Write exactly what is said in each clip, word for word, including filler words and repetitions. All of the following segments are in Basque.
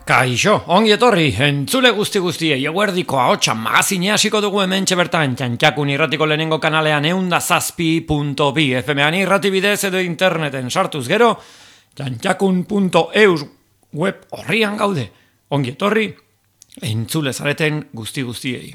Kaixo, ongi etorri, entzule guzti guztiei, eguerdiko ahotsa magazine hasiko dugu hementxe bertan, Txantxakun irratiko lehenengo kanalean eunda zazpi punto bi, F M-an irrati bidez edo interneten sartuz gero, txantxakun punto eus web horrian gaude. Ongi etorri, entzule zareten guzti guztiei.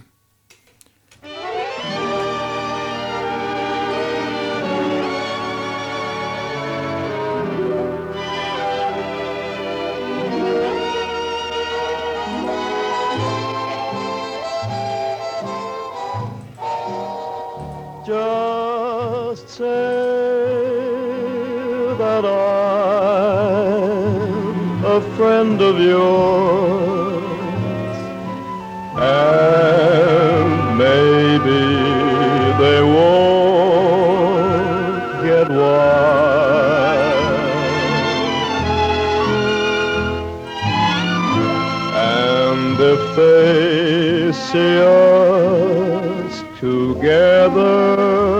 Just say that I'm a friend of yours, and maybe they won't get wild. And if they see us together,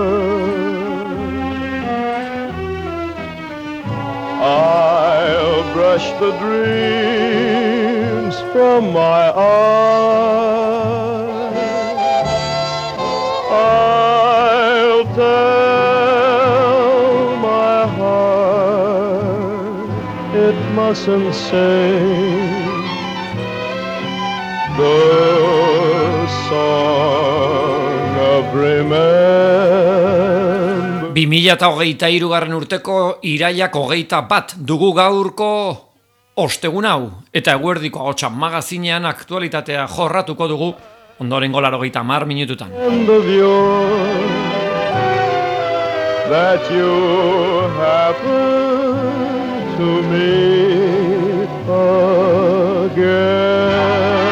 I'll brush the dreams from my eyes. I'll tell my heart it mustn't sing the song of remembrance. bi mila hogeita hirugarren urteko irailak hogeita bat dugu gaurko ostegun hau, eta eguerdiko ahotsa magazinean aktualitatea jorratuko dugu ondorengo laurogeita hamar minututan. That you happen to meet again.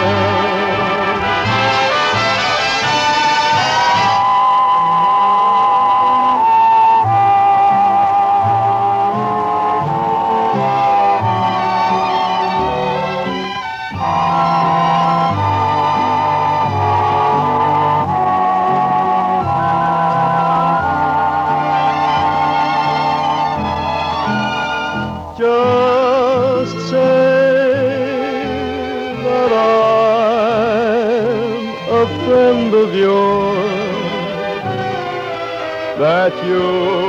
Just say that I'm a friend of yours, that you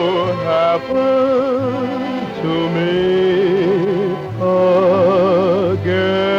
happen to meet again.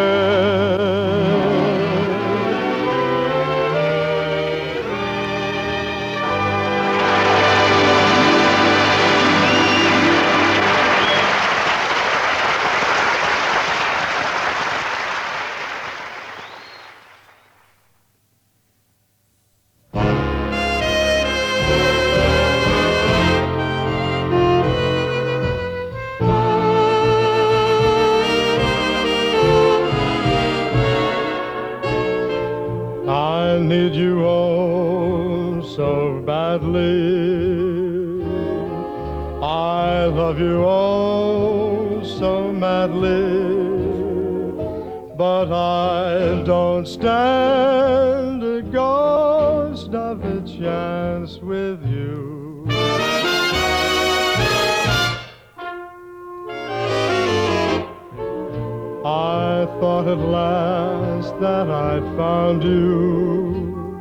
I need you oh so badly, I love you oh so madly, but I don't stand a ghost of a chance with you. I thought at last that I'd found you,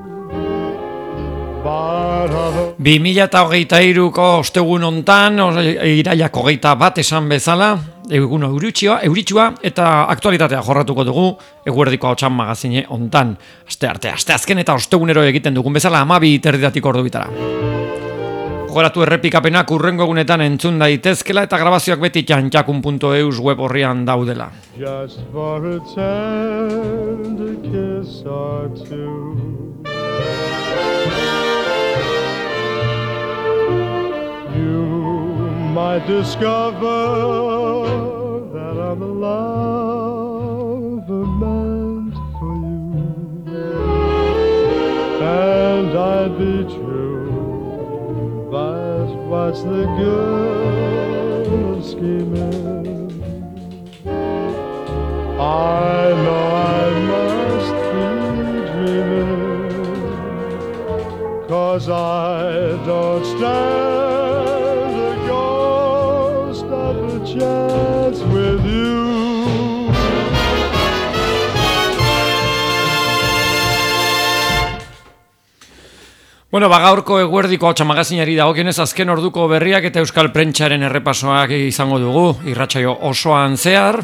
but other... bi mila hogeita hiruko ostegun hontan, irailak hogeita bat esan bezala, egun euritsua, euritsua eta aktualitatea jorratuko dugu eguerdiko ahotsan magazine hontan. Aste arte, aste azken eta ostegunero egiten dugun bezala hamabi terdidatik ordu bitara. Gogoratu errepikapenak urrengo egunetan entzun daitezkela eta grabazioak beti txantxakun punto eus web horrian daudela. Just for a tender kiss or two, you might discover that I'm a lover meant for you, and I'd be true, but what's the good of scheming? I know I must be dreaming, 'cause I don't stand a ghost of a chance with you. Bueno, bagaurko eguerdiko hotxa magazinari dagokionez azken orduko berriak eta euskal prentsaren errepasoak izango dugu, irratsaio osoan zehar.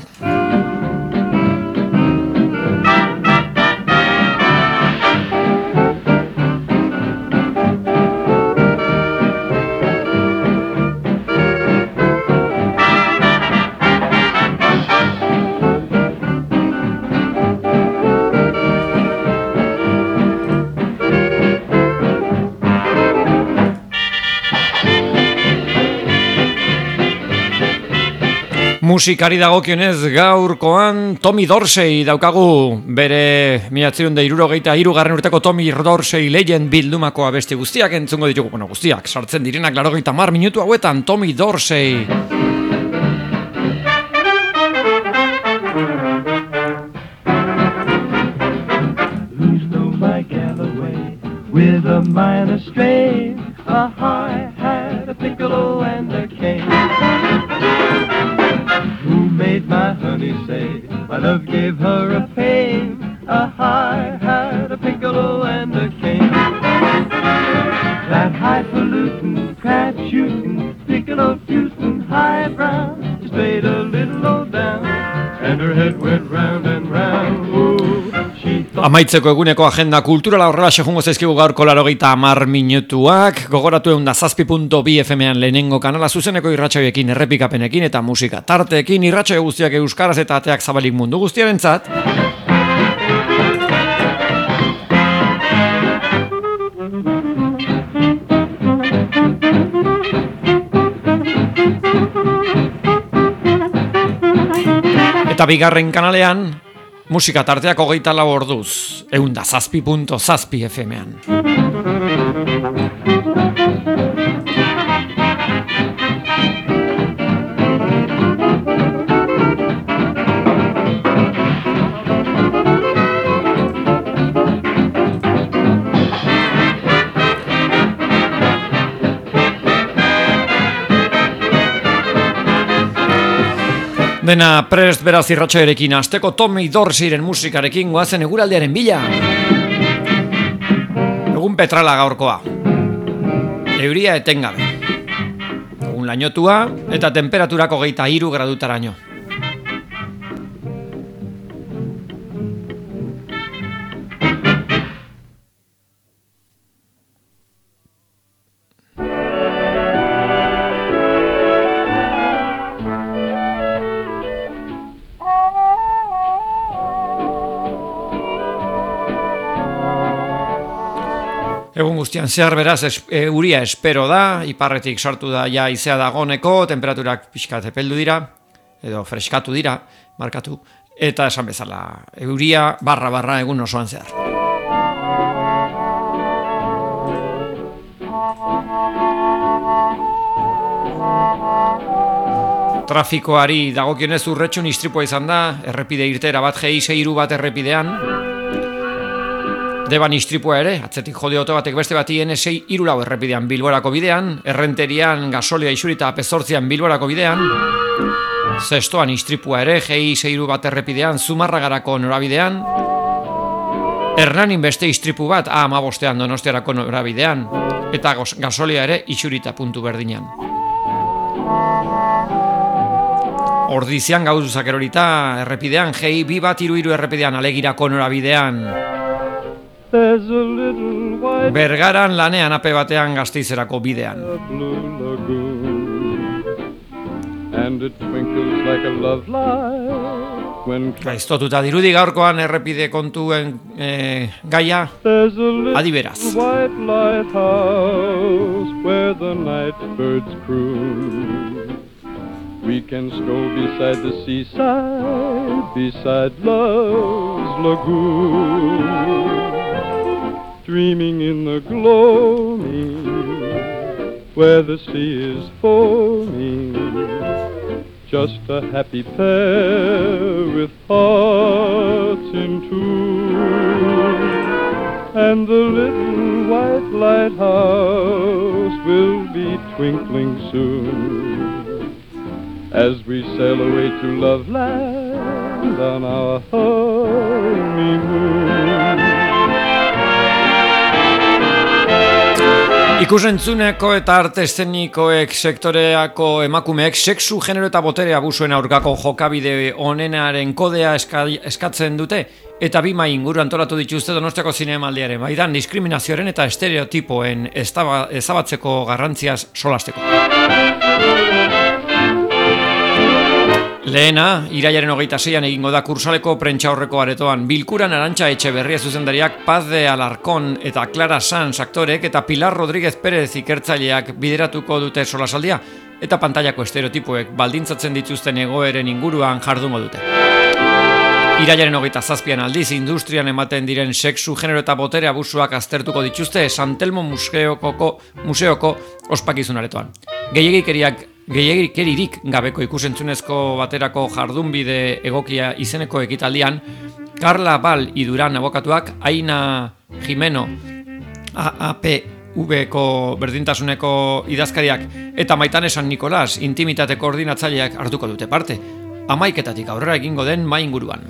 Musikari dagokionez gaurkoan Tommy Dorsey daukagu, bere mila bederatziehun eta hirurogeita hirugarren urteko Tommy Dorsey Legend bildumako abesti guztiak entzungo ditugu, bueno, guztiak sartzen direnak laurogeita hamar minutu hauetan. Tommy Dorsey. With a minor strain, a hi-hat, a piccolo and a cane. Who made my honey say, my love gave her a pain, a hi-hat, a piccolo and a cane. That highfalutin, crab shooting, piccolo fusing, high brown, just laid a little low down, and her head went round and round. Ooh, she thought... Amaitzeko eguneko agenda kulturala horrela segungo zaizkigu gaurko laurogeita hamar minutuak. Gogoratu egun da zazpi puntu bi F M-an lehenengo kanala zuzeneko irratsaioekin, errepikapenekin eta musika tarteekin, irratsaio guztiak euskaraz eta ateak zabalik mundu guztiarentzat. Eta bigarren kanalean musika tarteak hogeita lau orduz, egun da zazpi puntu zazpi F M-an. Dena prest beraz irratsaioarekin hasteko Tommy Dorseyren musikarekin goazen eguraldiaren bila. Egun petrala gaurkoa. Euria etengabe. Egun lainotua eta temperaturako hogeita hiru gradutaraino. Egun guztian zehar beraz es, e, uria espero da, iparretik sartu da ja izea dagoneko, temperaturak pixkat epeldu dira, edo freskatu dira, markatu, eta esan bezala, euria barra barra egun osoan zehar. Trafikoari dagokionez urretxun istripua izan da, errepide irtera bat G I seiru bat errepidean, Deban istripua ere, atzetik jode oto batek beste bati N sei hiru lau errepidean Bilborako bidean, Errenterian gasolia isurita pezortzian Bilborako bidean, Zestoan istripua ere, G I seiru bat errepidean Zumarragarako norabidean, Hernanin beste istripu bat A hamabostean Donostiarako norabidean, eta gasolia ere isurita puntu berdinean. Ordizian gauzak erorita errepidean, G I bi bat hiru hiru errepidean Alegirako norabidean, Bergaran lanean ape batean Gasteizerako bidean. Gaiztotuta dirudi gaurkoan errepide kontuen eh, gaia adiberaz. We can stroll beside the seaside, beside love's lagoon, dreaming in the gloaming, where the sea is foaming, just a happy pair with hearts in tune, and the little white lighthouse will be twinkling soon, as we sail away to Loveland on our honeymoon. Ikusentzuneko eta arte eszenikoek sektoreako emakumeek sexu, genero eta botere abusuen aurkako jokabide onenaren kodea eska, eskatzen dute eta bi mai inguru antolatu dituzte Donostiako zinemaldiaren baitan diskriminazioaren eta estereotipoen ezaba, ezabatzeko garrantziaz solasteko. Lehena, irailaren hogeita seian egingo da Kursaleko prentsaurreko aretoan. Bilkuran Arantxa Etxeberria zuzendariak, Paz de Alarcón eta Clara Sanz aktorek eta Pilar Rodríguez Pérez ikertzaileak bideratuko dute solasaldia eta pantailako estereotipoek baldintzatzen dituzten egoeren inguruan jardungo dute. Irailaren hogeita zazpian aldiz, industrian ematen diren sexu, genero eta botere abusuak aztertuko dituzte San Telmo museokoko, museoko ospakizun aretoan. Gehiegikeriak Gehiagikeririk gabeko ikusentzunezko baterako jardunbide egokia izeneko ekitaldian, Carla Bal Iduran abokatuak, Aina Jimeno A P V-ko berdintasuneko idazkariak eta Maitane San Nikolas intimitate koordinatzaileak hartuko dute parte. Hamaiketatik aurrera egingo den mai inguruan.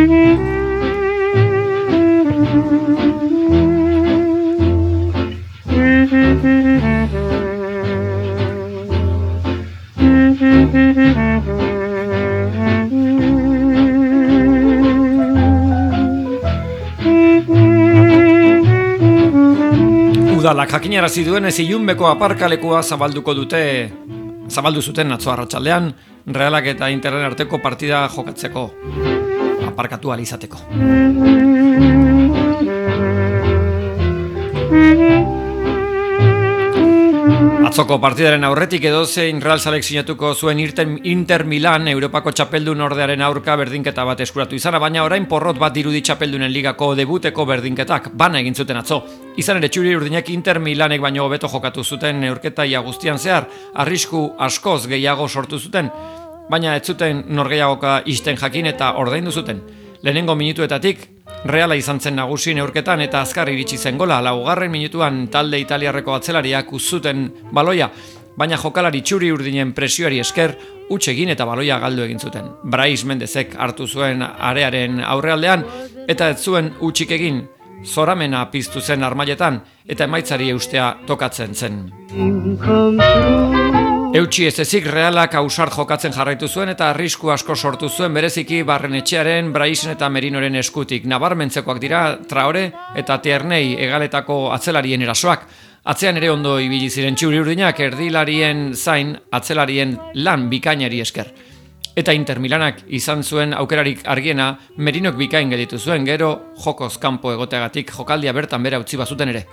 Udalak jakinarazi duenez ilunbeko aparkalekua zabalduko dute, zabaldu zuten atzo arratsaldean, Realak eta Interren arteko partida jokatzeko, aparkatu ahal izateko. Atzoko partidaren aurretik edozein Real Zalek sinatuko zuen Inter Milan Europako txapeldun ordearen aurka berdinketa bat eskuratu izana, baina orain porrot bat dirudi txapeldunen ligako debuteko berdinketak bana egin zuten atzo. Izan ere txuri urdinek Inter Milanek baino hobeto jokatu zuten neurketaia guztian zehar, arrisku askoz gehiago sortu zuten, baina ez zuten norgehiagoka isten jakin eta ordaindu zuten. Lehenengo minutuetatik Reala izan zen nagusi neurketan eta azkar iritsi zen gola, laugarren minutuan talde italiarreko atzelariak uzuten baloia, baina jokalari txuri urdinen presioari esker huts egin eta baloia galdu egin zuten. Brais Mendezek hartu zuen arearen aurrealdean eta ez zuen hutsik egin, zoramena piztu zen armailetan eta emaitzari eustea tokatzen zen. Eutsi ez ezik Realak ausart jokatzen jarraitu zuen eta arrisku asko sortu zuen bereziki Barrenetxearen, Braisen eta Merinoren eskutik. Nabarmentzekoak dira Traore eta Tierney egaletako atzelarien erasoak. Atzean ere ondo ibili ziren txuri urdinak erdilarien zain atzelarien lan bikainari esker. Eta Inter Milanak izan zuen aukerarik argiena Merinok bikain gelditu zuen, gero jokoz kanpo egoteagatik jokaldia bertan bera utzi bazuten ere.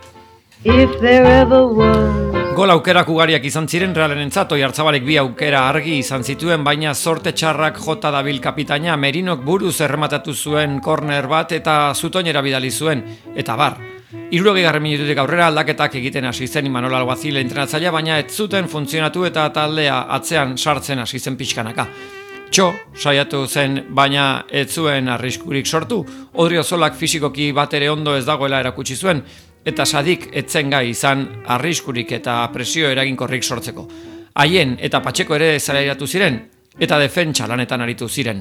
Gol aukerak ugariak izan ziren Realarentzat, Oiartzabalek bi aukera argi izan zituen, baina zorte txarrak jota dabil kapitaina. Merinok buruz errematatu zuen korner bat eta zutoinera bidali zuen, eta bar. Hirurogeigarren minututik aurrera aldaketak egiten hasi zen Imanol Alguazil entrenatzailea, baina ez zuten funtzionatu eta taldea atzean sartzen hasi zen pixkanaka. Txo, saiatu zen, baina ez zuen arriskurik sortu. Odriozolak fisikoki bat ere ondo ez dagoela erakutsi zuen, eta Sadik etzen gai izan arriskurik eta presio eraginkorrik sortzeko. Haien eta Patxeko ere zelairatu ziren, eta defentsa lanetan aritu ziren.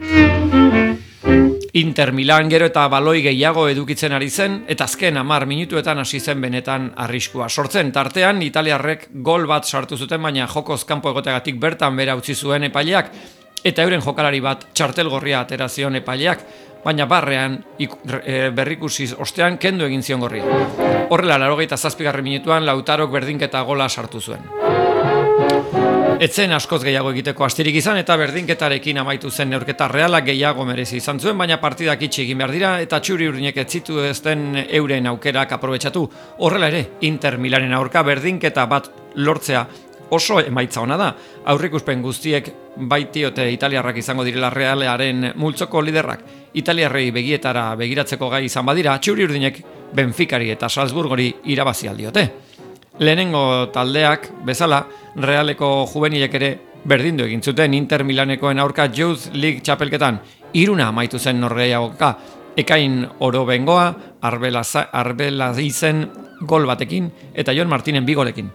Inter Milan gero eta baloi gehiago edukitzen ari zen, eta azken hamar minutuetan hasi zen benetan arriskua sortzen. Tartean, italiarrek gol bat sartu zuten, baina jokoz kanpo egoteagatik bertan bera utzi zuen epaileak, eta euren jokalari bat txartel gorria atera zion epaileak, baina barrean berrikusiz ostean kendu egin zion gorria. Horrela, laurogeita zazpigarren minutuan Lautarok berdinketa gola sartu zuen. Etzen askoz gehiago egiteko astirik izan eta berdinketarekin amaitu zen neurketa. Realak gehiago merezi izan zuen, baina partidak itxi egin behar dira eta txuri urdinek ez zituzten euren aukerak aprobetxatu. Horrela ere, Inter Milanen aurka berdinketa bat lortzea oso emaitza ona da. Aurrikuspen guztiek baitiote italiarrak izango direla Realaren multzoko liderrak. Italiarrei begietara begiratzeko gai izan badira, txuri urdinek Benficari eta Salzburgori irabazi aldiote. Lehenengo taldeak bezala Realeko juvenilek ere berdindu egin zuten Inter Milanekoen aurka Youth League txapelketan. Iruna amaitu zen norgehiagoka. Ekain Oro Bengoa, Arbelazizen gol batekin eta Jon Martinen bi golekin.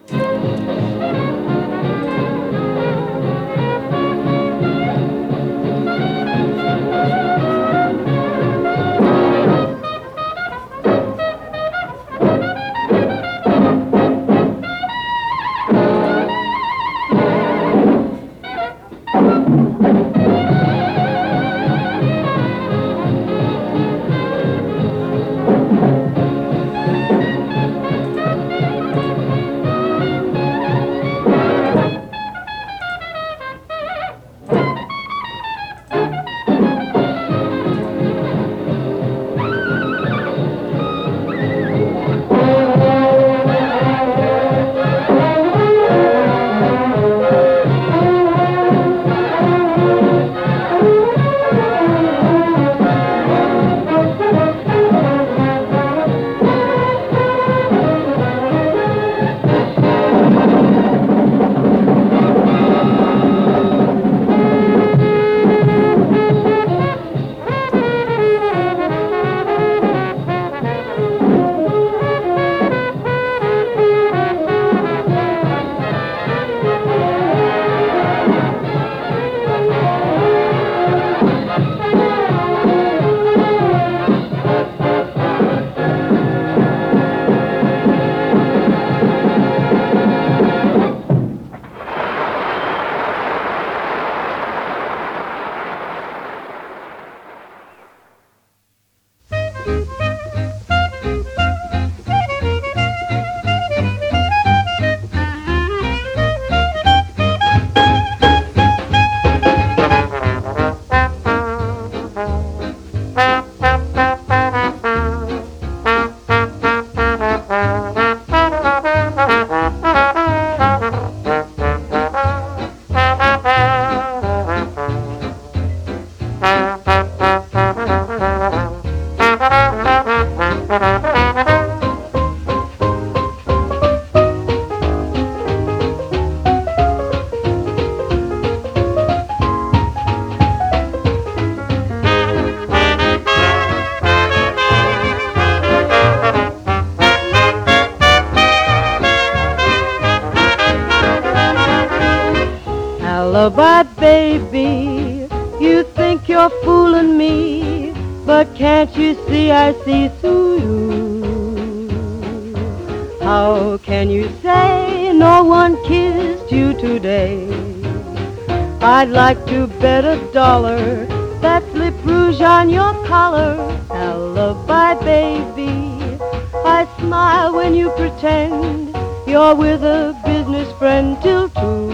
Alibi, baby, you think you're fooling me, but can't you see I see through you? How can you say no one kissed you today? I'd like to bet a dollar that's lip rouge on your collar. Alibi, baby, I smile when you pretend you're with a business friend till two.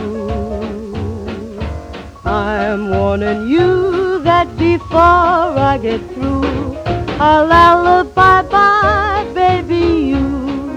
I'm warning you that before I get through, I'll alibi, bye, baby, you.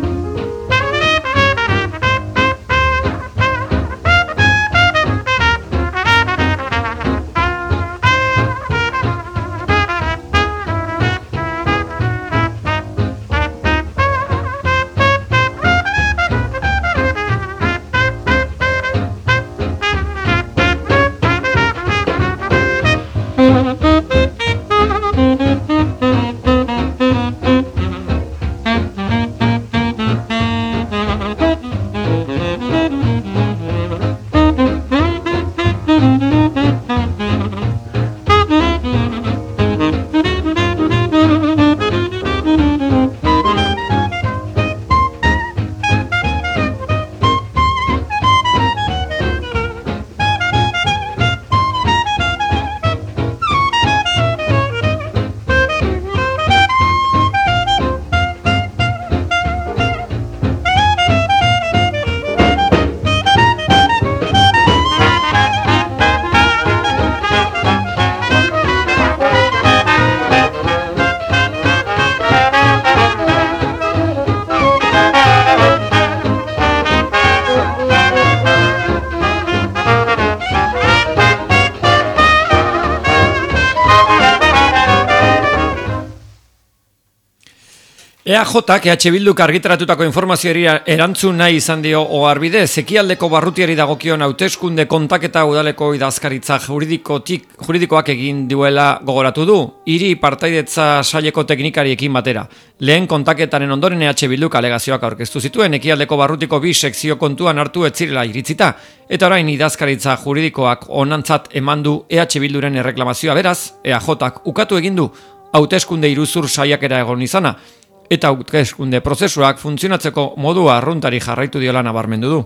E A Jk E H Bilduk argitaratutako informazioari erantzun nahi izan dio oharbide, Ekialdeko barrutiari dagokion hauteskunde kontaketa udaleko idazkaritza juridikotik juridikoak egin duela gogoratu du, hiri partaidetza saileko teknikariekin batera. Lehen kontaketaren ondoren E H Bilduk alegazioak aurkeztu zituen, Ekialdeko barrutiko bi sekzio kontuan hartu ez zirela iritzita, eta orain idazkaritza juridikoak onantzat eman du E H Bilduren erreklamazioa, beraz, E A Jk ukatu egin du hauteskunde iruzur saiakera egon izana, eta hauteskunde prozesuak funtzionatzeko modua arruntari jarraitu diola nabarmendu du.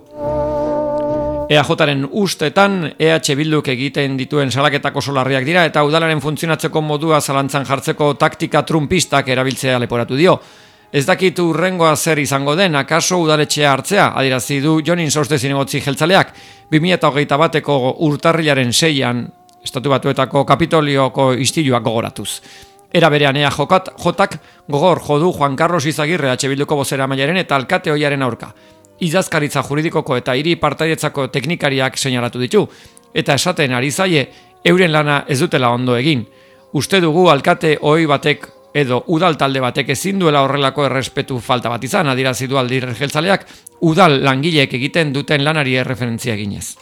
E A Jren ustetan E H Bilduk egiten dituen salaketak oso larriak dira eta udalaren funtzionatzeko modua zalantzan jartzeko taktika trumpistak erabiltzea leporatu dio. Ez dakit hurrengoa zer izango den, akaso udaletxea hartzea, adierazi du Jonin Sauste zinegotzi jeltzaleak, bi mila hogeita bateko urtarrilaren seian, Estatu Batuetako Kapitolioko istiluak gogoratuz. Era berean E A Jk gogor jodu Juan Carlos Izagirre E H Bilduko bozeramailearen eta alkate ohiaren aurka. Idazkaritza juridikoko eta hiri partaidetzako teknikariak seinalatu ditu, eta esaten ari zaie euren lana ez dutela ondo egin. Uste dugu alkate ohi batek edo udal talde batek ezin duela horrelako errespetu falta bat izan, adierazi du Alderdi Jeltzaleak udal langileek egiten duten lanari erreferentzia eginez.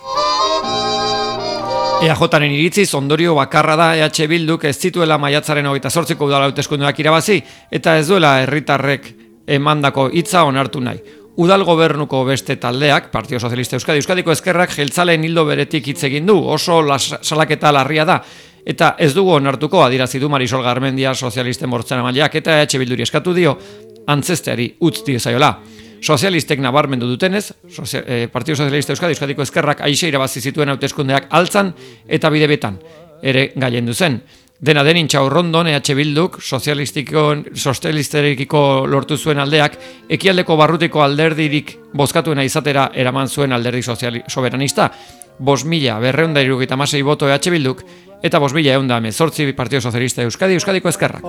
E A Jren iritziz ondorio bakarra da E H Bilduk ez zituela maiatzaren hogeita zortziko udal hauteskundeak irabazi eta ez duela herritarrek emandako hitza onartu nahi. Udal gobernuko beste taldeak, Partido Socialista Euskadi, Euskadiko Ezkerrak jeltzaleen hildo beretik hitz egin du, oso las, salaketa larria da, eta ez dugu onartuko, adierazi du Marisol Garmendia sozialisten bozeramaileak eta E H Bilduri eskatu dio antzesteari utz diezaiola. Sozialistek nabarmendu dutenez, Sozial, eh, Partido Socialista Euskadi, Euskadiko Ezkerrak aixe irabazi zituen hauteskundeak altzan eta bidebetan ere gailendu zen. Dena den Intxaurrondon E H Bilduk sozialisterekiko lortu zuen aldeak Ekialdeko barrutiko alderdirik bozkatuena izatera eraman zuen alderdi soberanista, bost mila berrehun eta hirurogeita hamasei boto E H Bilduk eta bost mila ehun eta hemezortzi Partido Socialista Euskadi, Euskadiko Ezkerrak.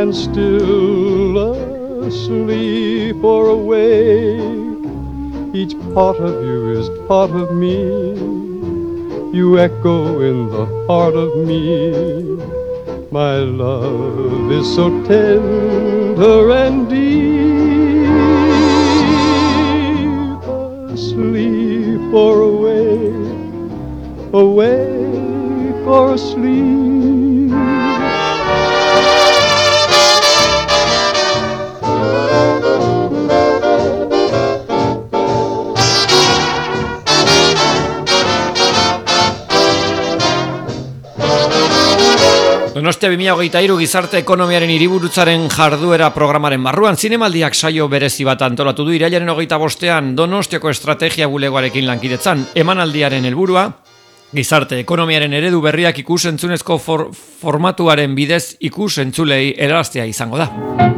Asleep or awake, each part of you is part of me. You echo in the heart of me. My love is so tender and deep. Asleep or awake, awake or asleep. Donostia bi mila hogeita hiru gizarte ekonomiaren hiriburutzaren jarduera programaren barruan zinemaldiak saio berezi bat antolatu du irailaren hogeita bostean Donostiako estrategia bulegoarekin lankidetzan. Emanaldiaren helburua gizarte ekonomiaren eredu berriak ikus-entzunezko for, formatuaren bidez ikus-entzulei helaraztea izango da.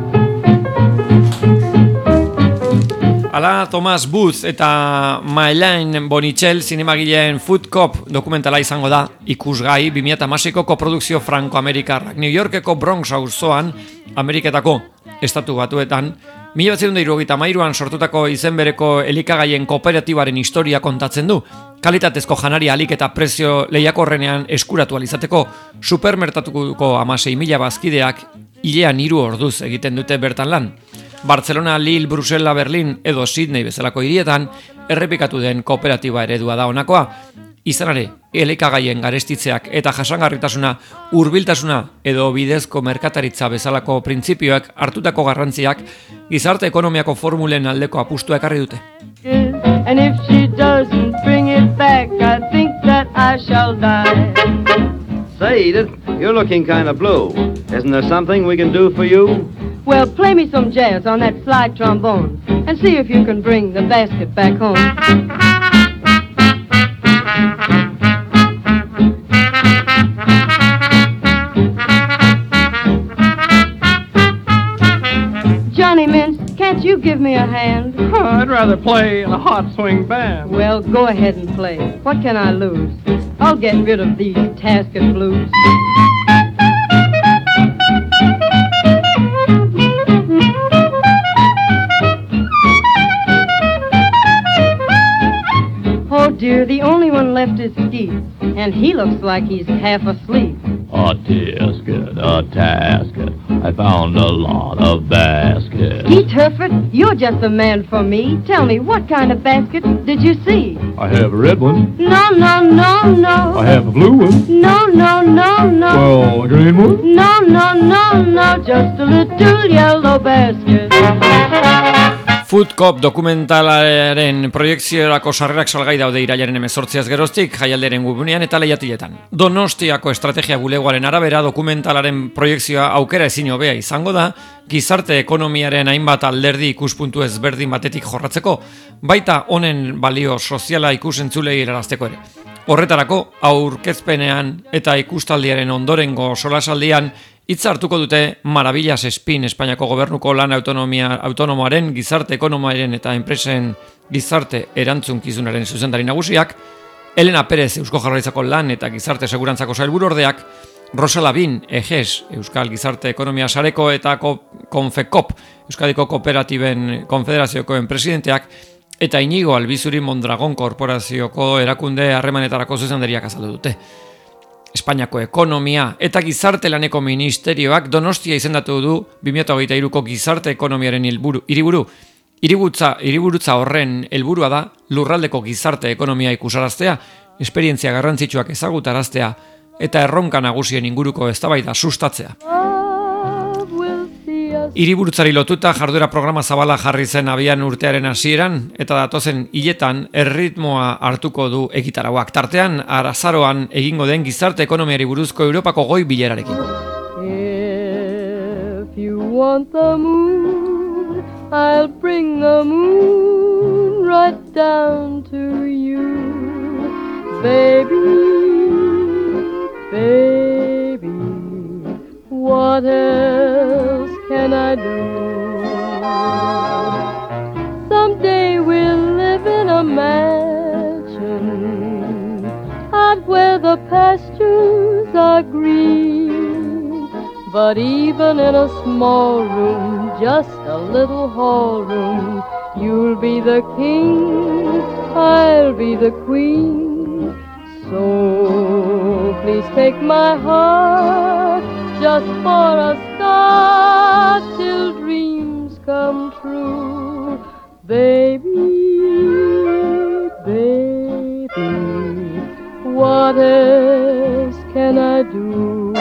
Ala Thomas Booth eta Maëlyn Bonichel zinemagileen Food Cop dokumentala izango da ikusgai bi mila hamaseiko koprodukzio franko-amerikarrak New Yorkeko Bronx auzoan Ameriketako estatu batuetan mila bederatziehun eta hirurogeita hamairuan sortutako izen bereko elikagaien kooperatibaren historia kontatzen du. Kalitatezko janaria alik eta prezio lehiakorrenean eskuratu alizateko supermerkatuko hamasei mila bazkideak hilean hiru orduz egiten dute bertan lan. Barcelona, Lille, Brusela, Berlin edo Sydney bezalako hirietan errepikatu den kooperatiba eredua da honakoa. Izan ere, elikagaien garestitzeak eta jasangarritasuna, hurbiltasuna edo bidezko merkataritza bezalako printzipioak hartutako garrantziak gizarte ekonomiako formulen aldeko apustua ekarri dute. And if she doesn't bring it back, I think that I shall die. Say, Edith, you're looking kind of blue. Isn't there something we can do for you? Well, play me some jazz on that slide trombone and see if you can bring the basket back home. Johnny Mince, can't you give me a hand? Oh, I'd rather play in a hot swing band. Well, go ahead and play. What can I lose? I'll get rid of these Tasket blues. Oh dear, the only one left is Steve, and he looks like he's half asleep. A tisket, a tasket, I found a lot of baskets. Pete Turford, you're just the man for me. Tell me, what kind of basket did you see? I have a red one. No, no, no, no. I have a blue one. No, no, no, no. Well, a green one. No, no, no, no, just a little yellow basket. Food Cop dokumentalaren proiekziorako sarrerak salgai daude irailaren hemezortziaz geroztik jaialderen webgunean eta lehiatiletan. Donostiako estrategia bulegoaren arabera dokumentalaren proiekzioa aukera ezin hobea izango da gizarte ekonomiaren hainbat alderdi ikuspuntu ezberdin batetik jorratzeko, baita honen balio soziala ikusentzulei helarazteko ere. Horretarako aurkezpenean eta ikustaldiaren ondorengo solasaldian hitz hartuko dute Maravillas Spin Espainiako gobernuko lan autonomia autonomoaren gizarte ekonomiaren eta enpresen gizarte erantzunkizunaren zuzendari nagusiak, Elena Pérez Eusko Jaurlaritzako lan eta gizarte segurantzako sailburuordeak, Rosa Labin Eges Euskal Gizarte Ekonomia Sareko eta Konfekop Euskadiko Kooperatiben Konfederaziokoen presidenteak eta Inigo Albizuri Mondragon Korporazioko erakunde harremanetarako zuzendariak azaldu dute. Espainiako ekonomia eta gizarte laneko ministerioak Donostia izendatu du bi mila hogeita hiruko gizarte ekonomiaren helburu hiriburu. Hiributza hiriburutza horren helburua da lurraldeko gizarte ekonomia ikusaraztea, esperientzia garrantzitsuak ezagutaraztea eta erronka nagusien inguruko eztabaida sustatzea. Hiriburutzari lotuta jarduera programa zabala jarri zen abian urtearen hasieran eta datozen hiletan erritmoa hartuko du egitarauak. Tartean arazaroan egingo den gizarte ekonomiari buruzko Europako goi bilerarekin. If you want the moon, I'll bring the moon right down to you. Baby, baby, what else can I do? Someday we'll live in a mansion out where the pastures are green. But even in a small room, just a little hall room, you'll be the king, I'll be the queen. So please take my heart just for a start till dreams come true. Baby, baby, what else can I do?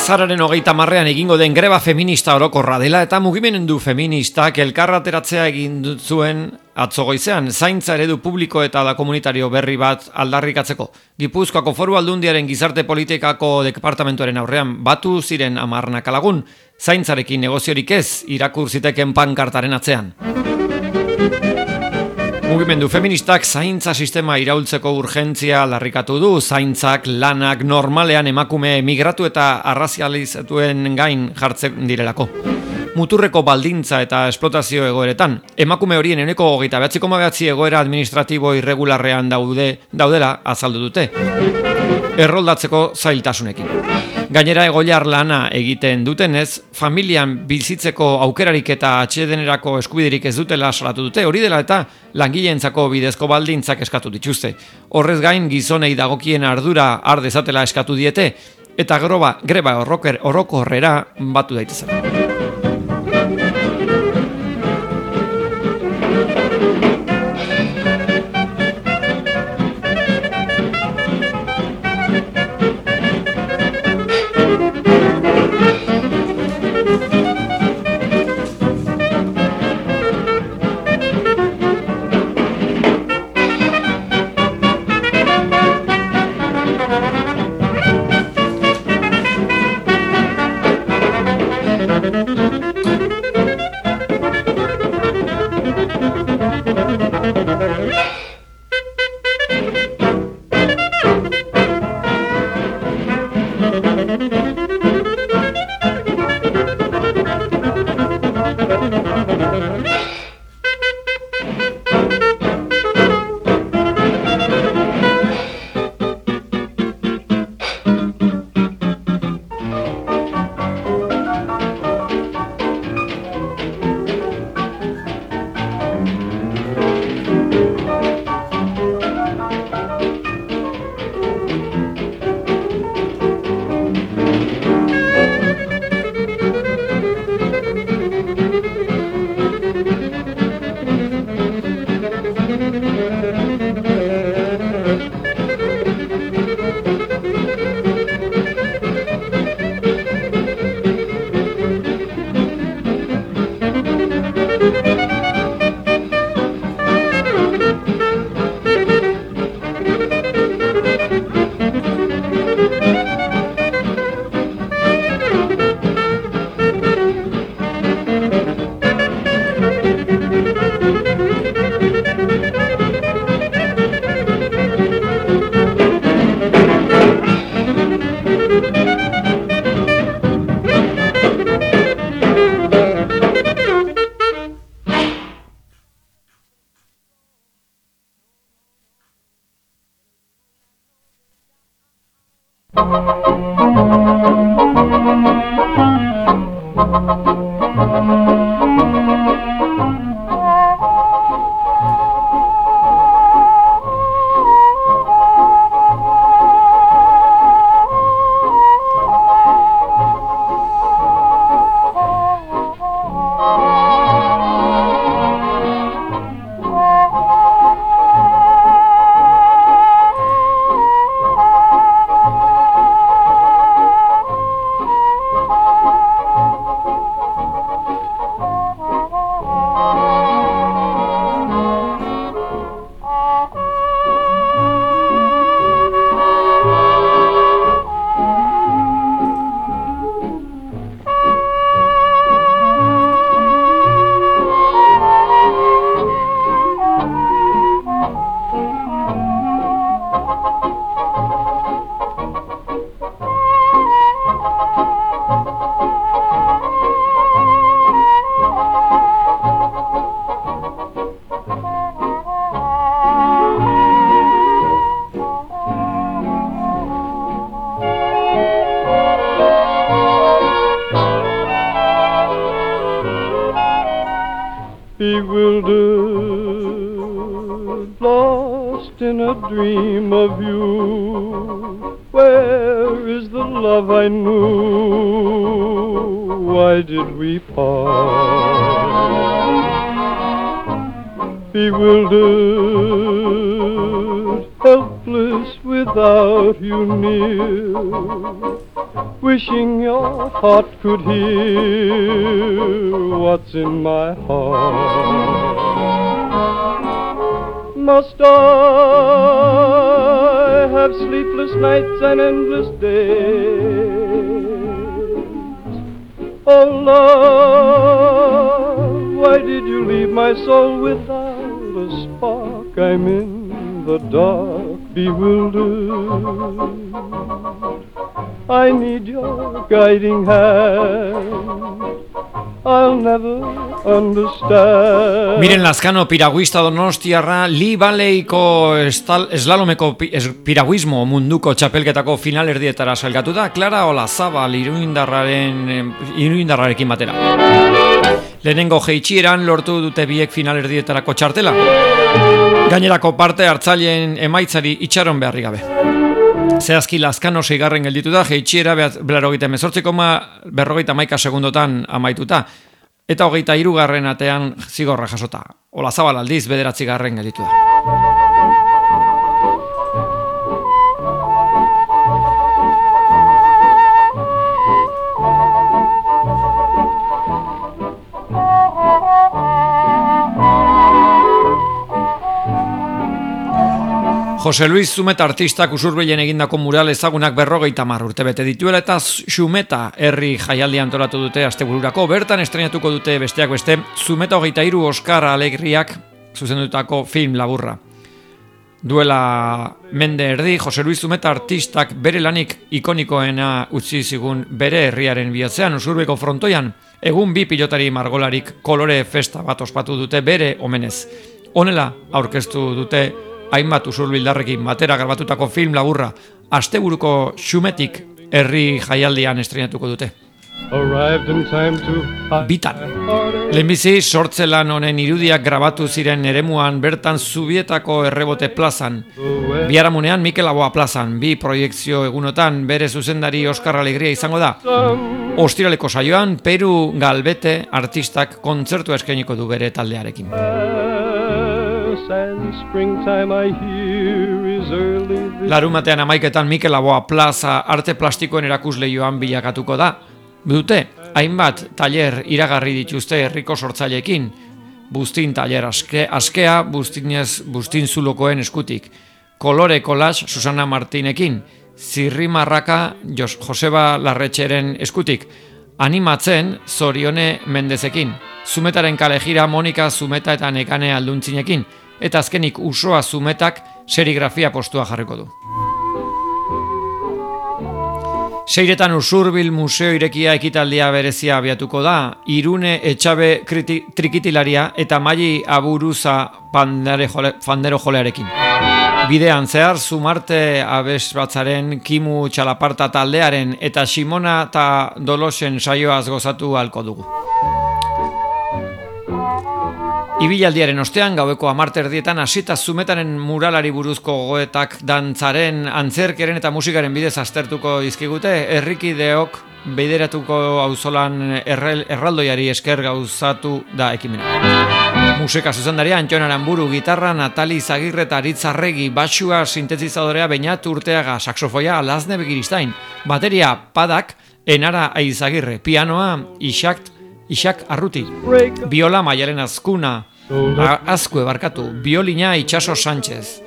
Azararen hogeita marrean egingo den greba feminista orokorra dela eta mugimendu feministak elkarrateratzea egin zuen atzo goizean, zaintza eredu publiko eta da komunitario berri bat aldarrikatzeko. Gipuzkoako Foru Aldundiaren gizarte politikako departamentuaren aurrean batu ziren hamarnaka lagun, zaintzarekin negoziorik ez irakur ziteken pankartaren atzean. Mugimendu feministak zaintza sistema iraultzeko urgentzia aldarrikatu du, zaintzak lanak normalean emakume migratu eta arrazializatuen gain jartzen direlako. Muturreko baldintza eta esplotazio egoeretan, emakume horien ehuneko hogeita bederatzi koma bederatzi egoera administratibo irregularrean daude, daudela azaldu dute, erroldatzeko zailtasunekin. Gainera egoilar lana egiten dutenez, familian bizitzeko aukerarik eta atsedenerako eskubiderik ez dutela salatu dute, hori dela eta langileentzako bidezko baldintzak eskatu dituzte. Horrez gain gizonei dagokien ardura har dezatela eskatu diete, eta groba, greba orroker, orokorrera batu daitezen. Bewildered, lost in a dream of you. Where is the love I knew? Why did we part? Bewildered, helpless, this without you near, wishing your heart could hear what's in my heart. Must I have sleepless nights and endless days? Oh love, why did you leave my soul without a spark? I'm in the dark, bewildered. I need your guiding hand. I'll never understand. Miren Lazkano piraguista donostiarra Lee Valleyko eslalomeko piraguismo munduko txapelketako finalerdietara salgatu da Clara Olazabal iruindarraren iruindarrarekin batera. Lehenengo jeitxieran lortu dute biek finalerdietarako txartela. Gainerako parte hartzaileen emaitzari itxaron beharri gabe. Zehazki Lazkano seigarren gelditu da, jeitxiera berrogeita hemezortzi koma berrogeita hamaika segundotan amaituta, eta hogeita hirugarren atean zigorra jasota. Olazabal aldiz bederatzigarren gelditu da. Jose Luis Zumeta artistak Usurbilen egindako mural ezagunak berrogeita hamar urte bete dituela eta Zumeta herri jaialdia antolatu dute astebururako. Bertan estrenatuko dute besteak beste Zumeta hogeita hiru Oskar Alegriak zuzendutako film laburra. Duela mende erdi, Jose Luis Zumeta artistak bere lanik ikonikoena utzi zigun bere herriaren bihotzean Usurbiko frontoian, egun bi pilotari margolarik kolore festa bat ospatu dute bere omenez. Honela aurkeztu dute hainbat usurbildarrekin batera garbatutako film laburra, asteburuko Xumetik herri jaialdian estrenatuko dute. Bitan. Lehenbizi sortzelan honen irudiak grabatu ziren eremuan bertan Zubietako Errebote plazan. Biharamunean Mikel Laboa plazan, bi proiekzio egunotan bere zuzendari Oskar Alegria izango da. Ostiraleko saioan Peru Galbete artistak kontzertu eskainiko du bere taldearekin. Larumatean amaiketan Mikel Laboa plaza arte plastikoen erakusleioan bilakatuko da. Dute, hainbat tailer iragarri dituzte herriko sortzaileekin. Buztin tailer aske, askea, buztinez buztin zulokoen eskutik. Kolore kolaz Susana Martinekin. Zirri marraka Joseba Larretxeren eskutik. Animatzen Zorione Mendezekin. Zumetaren kalejira Monika Zumeta eta Nekane Alduntzinekin. Eta azkenik Usoa Zumetak serigrafia postua jarriko du. Seiretan Usurbil museo irekia ekitaldia berezia abiatuko da, Irune Etxabe kriti, trikitilaria eta Maili Aburuza jole, fandero jolearekin. Bidean zehar Zumarte abesbatzaren, Kimu Txalaparta taldearen eta Simona eta Dolosen saioaz gozatu halko dugu. Ibilaldiaren ostean gaueko hamarte erdietan hasita Zumetaren muralari buruzko gogoetak dantzaren, antzerkeren eta musikaren bidez aztertuko dizkigute, herrikideok bideratuko auzolan errel, erraldoiari esker gauzatu da ekimena. Musika zuzendaria Antxon Aranburu, gitarra Natali Izagirre eta Aritz Arregi, basua sintetizadorea Beñat Urteaga, saxofoia Alazne Begiristain, bateria Padak, Enara Aizagirre, pianoa Ixak, Ixak Arruti, biola Maialen Azkuna, Azkue barkatu, biolina Itxaso Sánchez.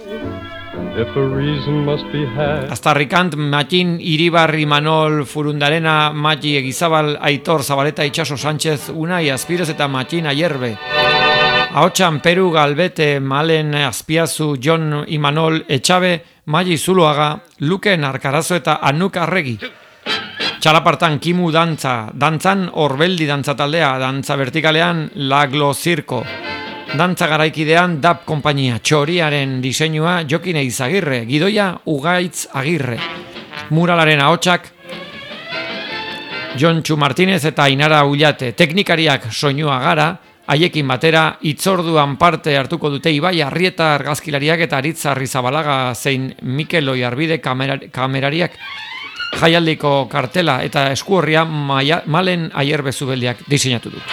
Aztarrikant Matin Iribarri Manol Furundarena, Mati Egizabal, Aitor Zabaleta Itxaso Sánchez, Unai Azpirez eta Matin Ayerbe. Ahotsan Peru Galbete, Malen Azpiazu, Jon Imanol Etxabe, Maili Zuloaga, Luken Arkarazo eta Anuk Arregi. Txalapartan Kimu dantza, dantzan Orbeldi dantza taldea, dantza vertikalean Laglo Zirko. Dantza garaikidean D A P konpainia, txoriaren diseinua Jokin Eizagirre, gidoia Ugaitz Agirre. Muralaren ahotsak Jontxu Martinez eta Ainara Ullate, teknikariak Soinua Gara, haiekin batera hitzorduan parte hartuko dute Ibai Arrieta argazkilariak eta Aritz Arrizabalaga zein Mikel Oiarbide kamerar, kamerariak. Jaialdiko kartela eta eskuorria Malen Ayerbe Zubeldiak diseinatu du.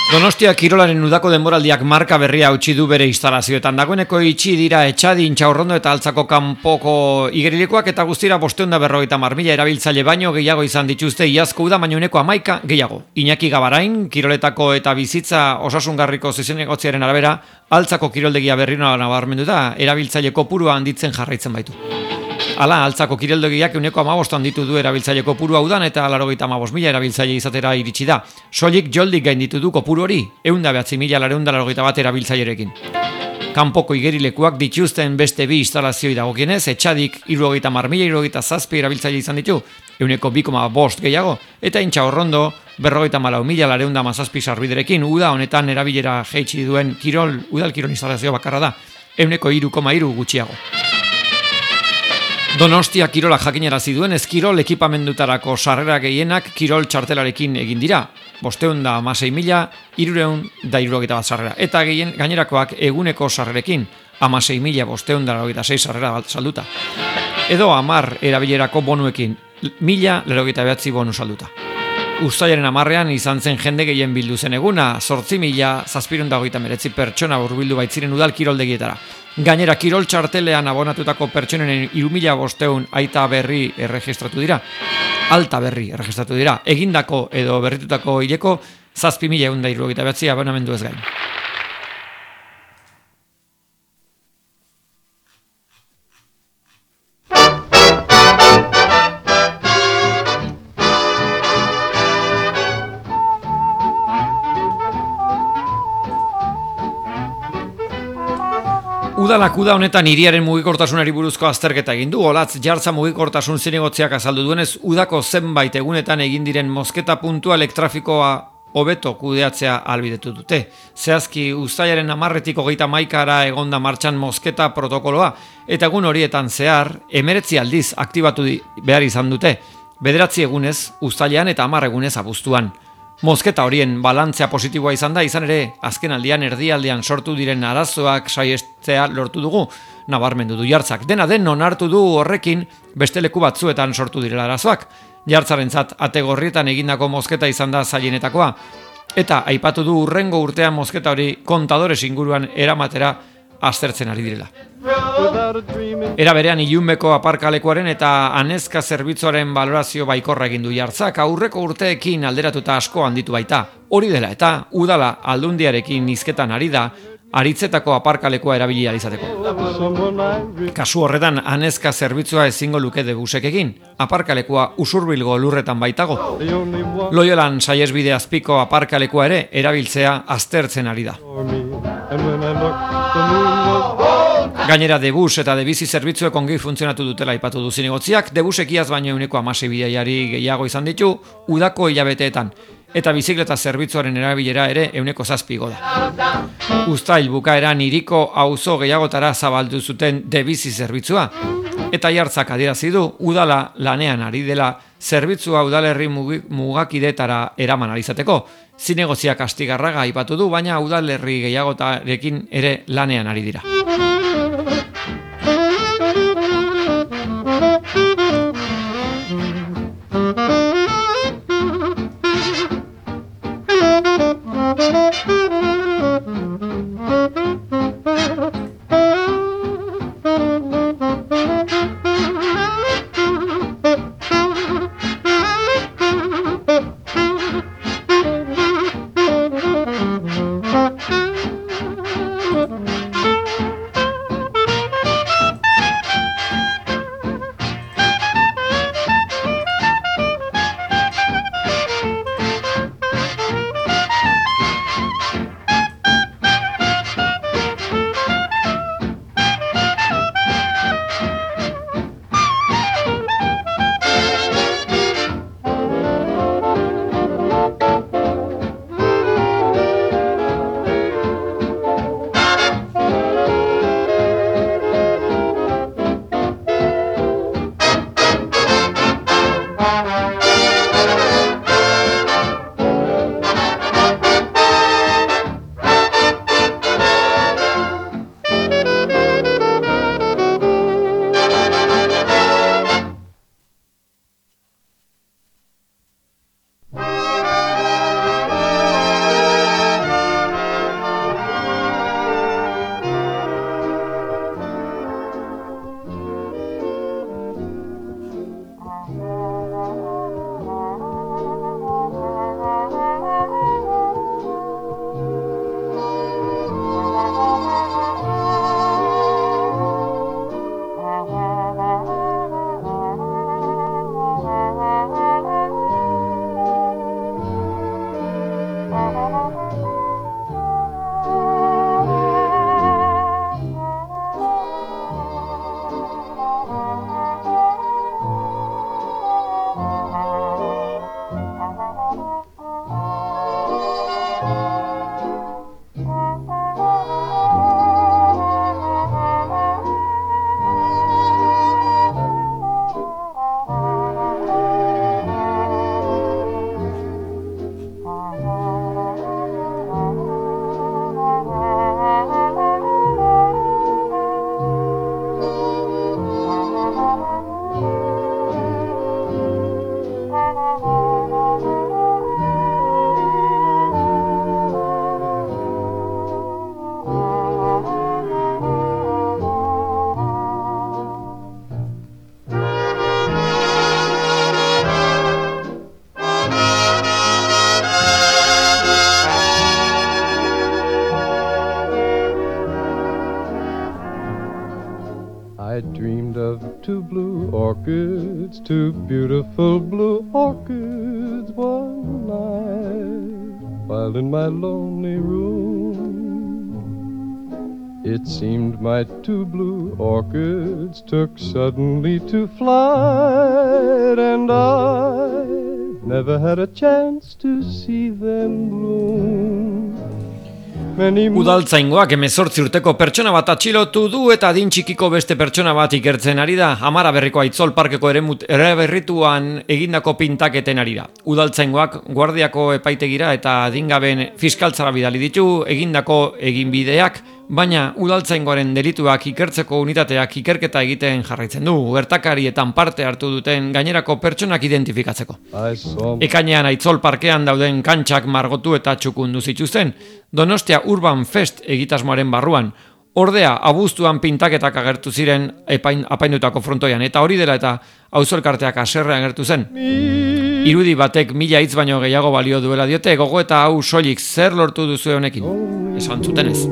Donostia kirolaren udako denboraldiak marka berria utzi du bere instalazioetan. Dagoeneko itxi dira Etxadi, Intxaurrondo eta Altzako kanpoko igerilekoak eta guztira bostehun eta berrogeita hamar mila erabiltzaile baino gehiago izan dituzte iazko uda, baino uneko hamaika gehiago. Iñaki Gabarain, kiroletako eta bizitza osasungarriko zezenegotziaren arabera, Altzako kiroldegia berriro nabarmendu da, erabiltzaile kopurua handitzen jarraitzen baitu. Hala, Altzako kiroldegiak uneko hamabost handitu du erabiltzaile kopurua udan eta laurogeita hamabost mila erabiltzaile izatera iritsi da. Soilik joldik gainditu du kopuru hori, ehun eta bederatzi mila laurehun eta laurogeita bat erabiltzailerekin. Kanpoko igerilekuak dituzten beste bi instalazioi dagokienez, Etxadik hirurogeita hamar mila hirurogeita zazpi erabiltzaile izan ditu, ehuneko bi koma bost gehiago, eta Intxaurrondo berrogeita hamalau mila laurehun eta hamazazpi sarbiderekin uda honetan erabilera jaitsi duen kirol udal kirol instalazio bakarra da, ehuneko hiru koma hiru gutxiago. Donostia kirola jakinarazi duen ez kirol ekipamendutarako sarrera gehienak kirol txartelarekin egin dira. Bostehun da hamasei mila, hirurehun da hirurogeita bat sarrera. Eta gehien gainerakoak eguneko sarrerekin, hamasei mila bostehun da laurogeita sei sarrera salduta. Edo hamar erabilerako bonuekin, mila laurogeita bederatzi bonu salduta. Uztailaren hamarrean izan zen jende gehien bildu zen eguna, zortzi mila zazpirehun eta hogeita hemeretzi pertsona hurbildu baitziren udal kiroldegietara. Gainera, kirol txartelean abonatutako pertsonen hiru mila bostehun aita berri erregistratu dira. Alta berri erregistratu dira. Egindako edo berritutako hileko zazpi mila ehun eta hirurogeita bederatzi abonamendu ez gain. Udalak uda honetan hiriaren mugikortasunari buruzko azterketa egin du. Olatz Jartza mugikortasun zinegotziak azaldu duenez, udako zenbait egunetan egin diren mozketa puntualek trafikoa hobeto kudeatzea ahalbidetu dute. Zehazki uztailaren hamarretik hogeita hamaikara egonda martxan mozketa protokoloa, eta egun horietan zehar hemeretzi aldiz aktibatu behar izan dute. Bederatzi egunez uztailean eta hamar egunez abuztuan. Mozketa horien balantzea positiboa izan da, izan ere, azken aldian erdialdean sortu diren arazoak saiestea lortu dugu, nabarmendu du Jartzak. Dena den onartu du horrekin beste leku batzuetan sortu direla arazoak. Jartzarentzat ate gorrietan egindako mozketa izan da zailenetakoa, eta aipatu du hurrengo urtean mozketa hori kontadores inguruan eramatera aztertzen ari direla. Era berean Ilunbeko aparkalekuaren eta anezka zerbitzuaren balorazio baikorra egin du Jartzak, aurreko urteekin alderatuta asko handitu baita. Hori dela eta udala aldundiarekin hizketan ari da, aritzetako aparkalekua erabili ahal izateko. Kasu horretan anezka zerbitzua ezingo luke debusek egin, aparkalekua Usurbilgo lurretan baitago. Loiolan saihesbide azpiko aparkalekua ere erabiltzea aztertzen ari da. Gainera debus eta debizi zerbitzuek ongi funtzionatu dutela aipatu du zinegotziak, debusek iaz baino ehuneko hamasei bidaiari gehiago izan ditu udako hilabeteetan, eta bizikleta zerbitzuaren erabilera ere ehuneko zazpi igo da. Uztail bukaeran hiriko auzo gehiagotara zabaldu zuten debizi zerbitzua, eta Jartzak adierazi du udala lanean ari dela zerbitzua udalerri mugakidetara eraman alizateko. Zinegotziak Astigarraga aipatu du, baina udalerri gehiagotarekin ere lanean ari dira. I dreamed of two blue orchids, two beautiful blue orchids one night, while in my lonely room. It seemed my two blue orchids took suddenly to flight, and I never had a chance to see them bloom. Udaltzaingoak hemezortzi urteko pertsona bat atxilotu du eta adin txikiko beste pertsona bat ikertzen ari da. Amara berriko Aitzol parkeko eraberrituan egindako pintaketen ari da. Udaltzaingoak guardiako epaitegira eta adingaben fiskaltzara bidali ditu egindako eginbideak, baina udaltzaingoaren delituak ikertzeko unitateak ikerketa egiten jarraitzen du, gertakarietan parte hartu duten gainerako pertsonak identifikatzeko. Ekainean Aitzol parkean dauden kantxak margotu eta txukundu zituzten, Donostia Urban Fest egitasmoaren barruan, ordea abuztuan pintaketak agertu ziren epain, apaindutako frontoian, eta hori dela eta auzolkarteak haserrean agertu zen. Irudi batek mila hitz baino gehiago balio duela diote, gogo eta hau soilik zer lortu duzu honekin. Esan zuten ez.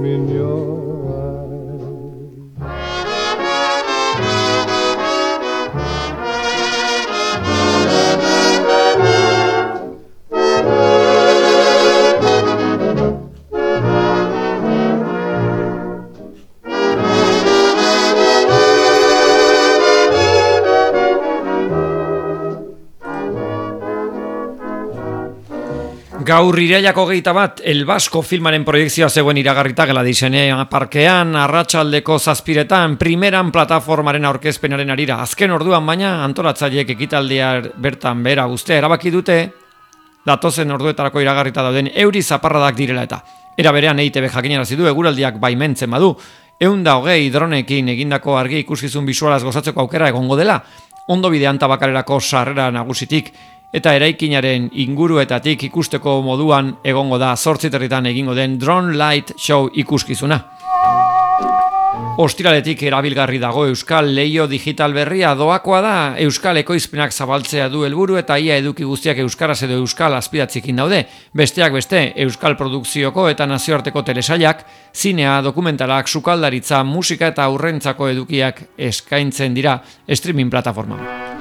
Gaur irailako geita bat, El Basko filmaren proiektzioa zegoen iragarrita gela disenea parkean, arratsaldeko zazpiretan, primeran plataformaren aurkezpenaren arira. Azken orduan baina, antolatzaileek ekitaldia bertan behera guztia erabaki dute, datozen orduetarako iragarrita dauden euri zaparradak direla eta. Era berean E I T B jakinarazi du eguraldiak baimentzen badu, ehun eta hogei dronekin egindako argi ikuskizun bisualaz gozatzeko aukera egongo dela, ondo bidean tabakarerako sarrera nagusitik, eta eraikinaren inguruetatik ikusteko moduan egongo da zortziterritan egingo den Drone Light Show ikuskizuna. Ostiraletik erabilgarri dago Euskal Leio Digital berria, doakoa da Euskal ekoizpenak zabaltzea du helburu eta ia eduki guztiak euskaraz edo euskal azpidatzikin daude. Besteak beste, Euskal produkzioko eta nazioarteko telesailak, zinea, dokumentalak, sukaldaritza, musika eta aurrentzako edukiak eskaintzen dira streaming plataforma.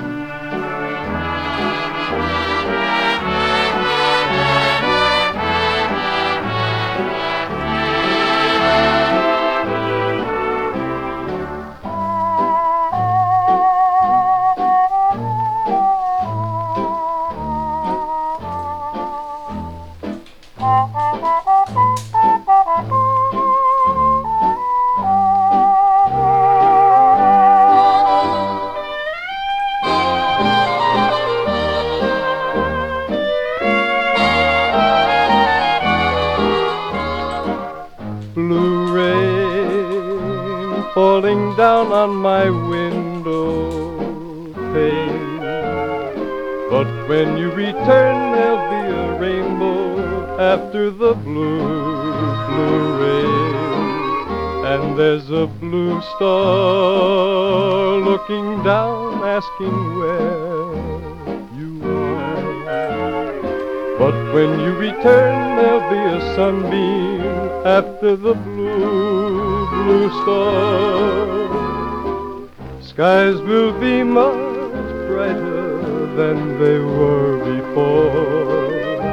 Falling down on my window pane, but when you return there'll be a rainbow after the blue, blue rain, and there's a blue star looking down asking where you are. But when you return there'll be a sunbeam after the blue, blue star. Skies will be much brighter than they were before.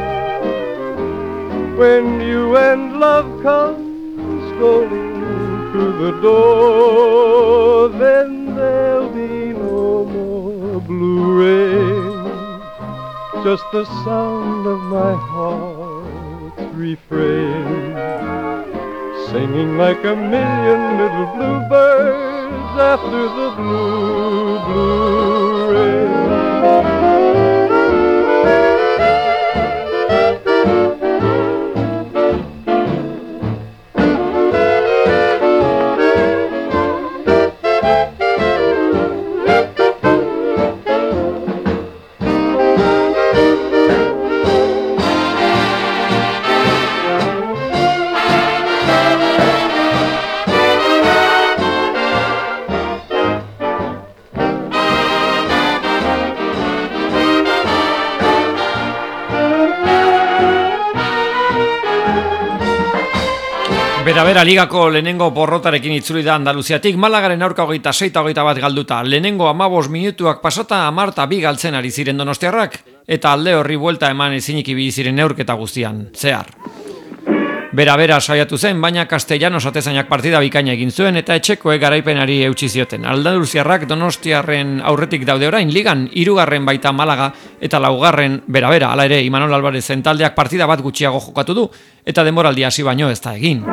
When you and love come strolling through the door, then there'll be no more blue rain, just the sound of my heart's refrain, singing like a million little bluebirds after the blue, blue rain. Bera-bera ligako lehenengo porrotarekin itzuli da Andaluziatik, Malagaren aurka hogeita sei eta hogeita bat galduta. Lehenengo hamabost minutuak pasata hamarta bi galtzen ari ziren donostiarrak, eta alde horri buelta eman ezinik ibili ziren neurketa guztian, zehar. Bera-bera saiatu zen, baina Castellanos atezainak partida bikaina egin zuen eta etxekoek garaipenari eutsi zioten. Andaluziarrak donostiarren aurretik daude orain ligan, hirugarren baita Malaga eta laugarren bera-bera. Hala ere, Imanol Albarezen taldeak partida bat gutxiago jokatu du eta denboraldi hasi baino ez da egin.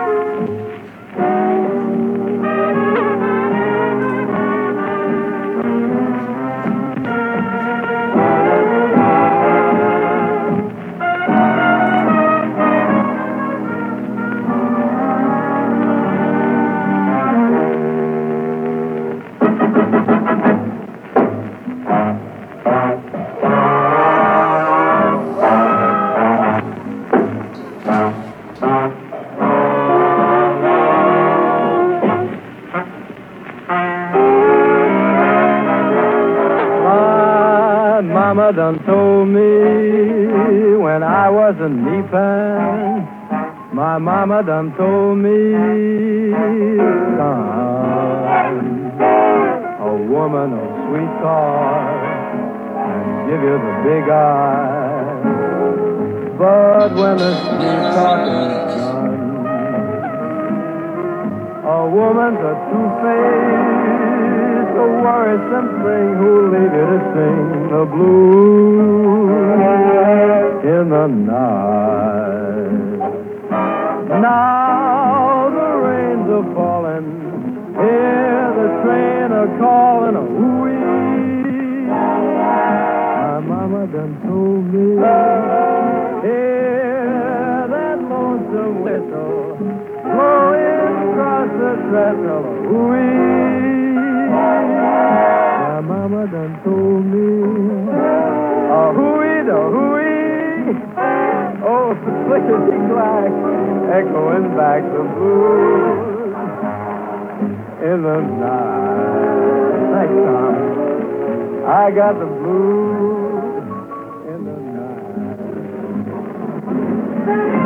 Mama done told me when I was a knee-pan. My mama done told me, son, a woman of sweet talk and give you the big eye. But when the sweet talk is done, a woman's a two-faced, a worrisome thing who'll leave you to sing the blues in the night. Now the rains are falling, hear the train a-calling, ooh-wee. My mama done told me, hear that lonesome whistle blowing across the trestle, ooh-wee. My mama done told me, a hooey da hooey, oh, clickety clack, echoing back the blues in the night. Thanks, Tom. I got the blues in the night.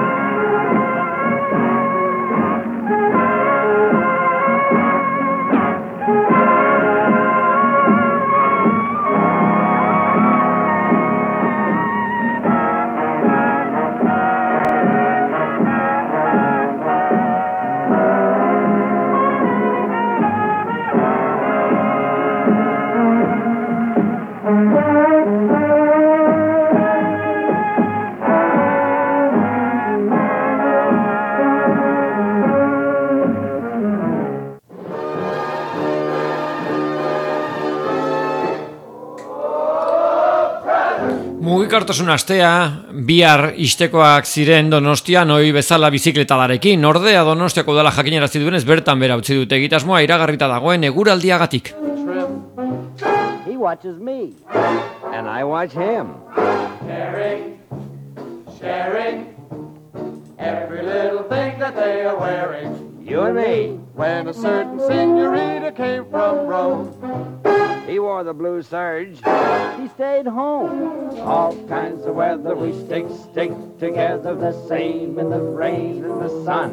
Mugikortasun astea, bihar istekoak ziren Donostian ohi bezala bizikletadarekin. Ordea Donostiako udala jakinarazi duenez bertan bera utzi dute egitasmoa iragarrita dagoen eguraldiagatik. He watches me, and I watch him. Sharing, sharing, every little thing that they are wearing. You and me. When a certain senorita came from Rome, He wore the blue serge. he stayed home. All kinds of weather, we stick, stick together, the same in the rain and the sun.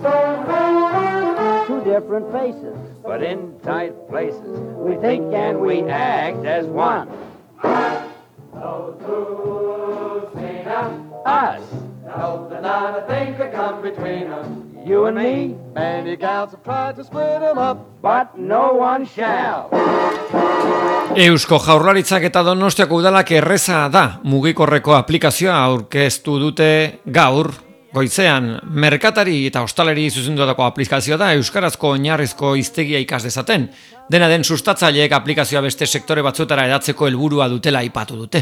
Two different faces, But in tight places, we think and we act as one. those who've seen us, Us, hope that not a thing could come between us. you and me, Many gals have tried to split them up, but no one shall. Eusko Jaurlaritzak eta Donostiako udalak erreza da mugikorreko aplikazioa aurkeztu dute gaur goizean. Merkatari eta ostaleri zuzendutako aplikazioa da euskarazko oinarrizko hiztegia ikas dezaten. Dena den sustatzaileek aplikazioa beste sektore batzuetara hedatzeko helburua dutela aipatu dute.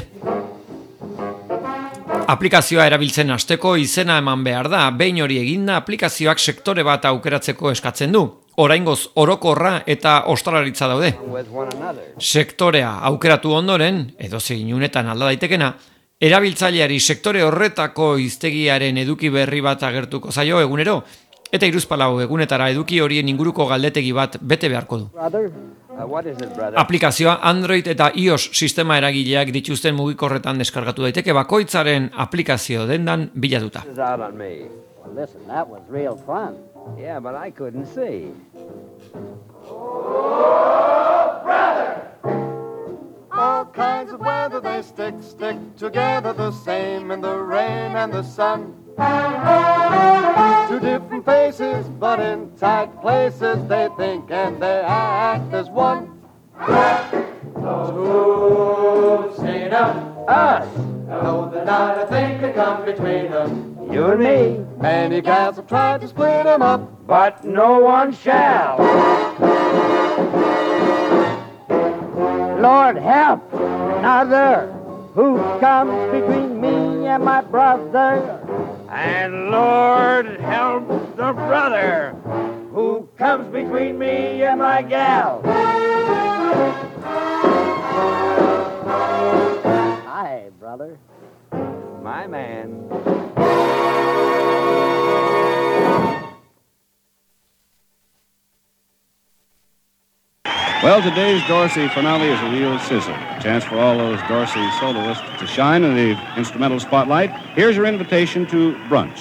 Aplikazioa erabiltzen hasteko izena eman behar da, behin hori eginda aplikazioak sektore bat aukeratzeko eskatzen du. Oraingoz orokorra eta ostalaritza daude. With one another. Sektorea aukeratu ondoren, edozein unetan alda daitekena, erabiltzaileari sektore horretako hiztegiaren eduki berri bat agertuko zaio egunero, eta hiruzpalau egunetara eduki horien inguruko galdetegi bat bete beharko du. Brother, uh, what is it, brother? Aplikazioa Android eta iOS sistema eragileak dituzten mugikorretan deskargatu daiteke bakoitzaren aplikazio dendan bilatuta. This is out on me. Well, listen, that was real fun. Yeah, but I couldn't see. All kinds of weather, they stick, stick together, the same in the rain and the sun. Two different faces, but in tight places, they think and they act as one. Who's seen them? Us! No, that not a thing could come between them. You and me. Many gals have tried to split them up, But no one shall. Lord help! Another! Who comes between me and my brother? And Lord help the brother who comes between me and my gal. Hi, brother. My man. Well, today's Dorsey finale is a real sizzle. A chance for all those Dorsey soloists to shine in the instrumental spotlight. Here's your invitation to brunch.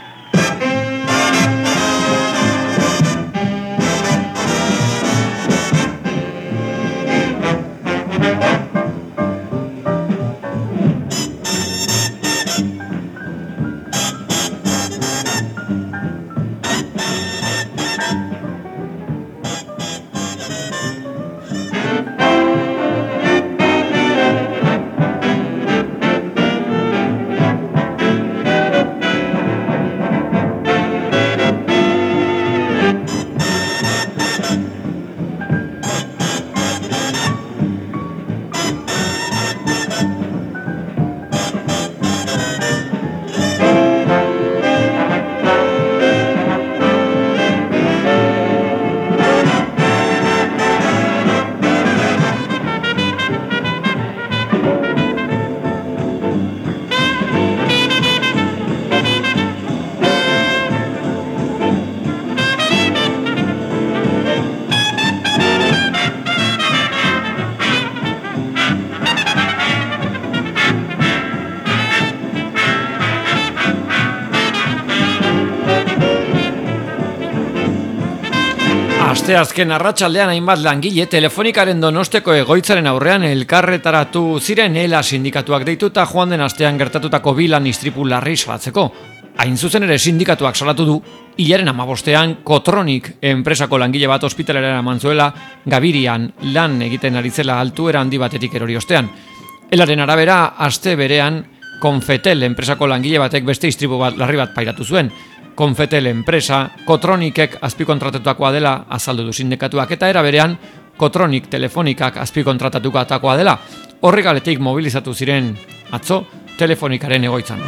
Asteazken arratsaldean hainbat langile telefonikaren Donosteko egoitzaren aurrean elkarretaratu ziren ELA sindikatuak deituta joan den astean gertatutako bi lan istripu larri salatzeko. Hain zuzen ere sindikatuak salatu du hilaren hamabostean Kotronik enpresako langile bat ospitalera eraman zuela Gabirian lan egiten ari zela altuera handi batetik erori ostean. ELAren arabera aste berean Confetel enpresako langile batek beste istripu bat larri bat pairatu zuen. Confetel enpresa Kotronikek azpikontratatuakoa dela azaldu du sindikatuak eta era berean Kotronik telefonikak azpikontratatukoa dela. Horregaletik mobilizatu ziren atzo telefonikaren egoitzan.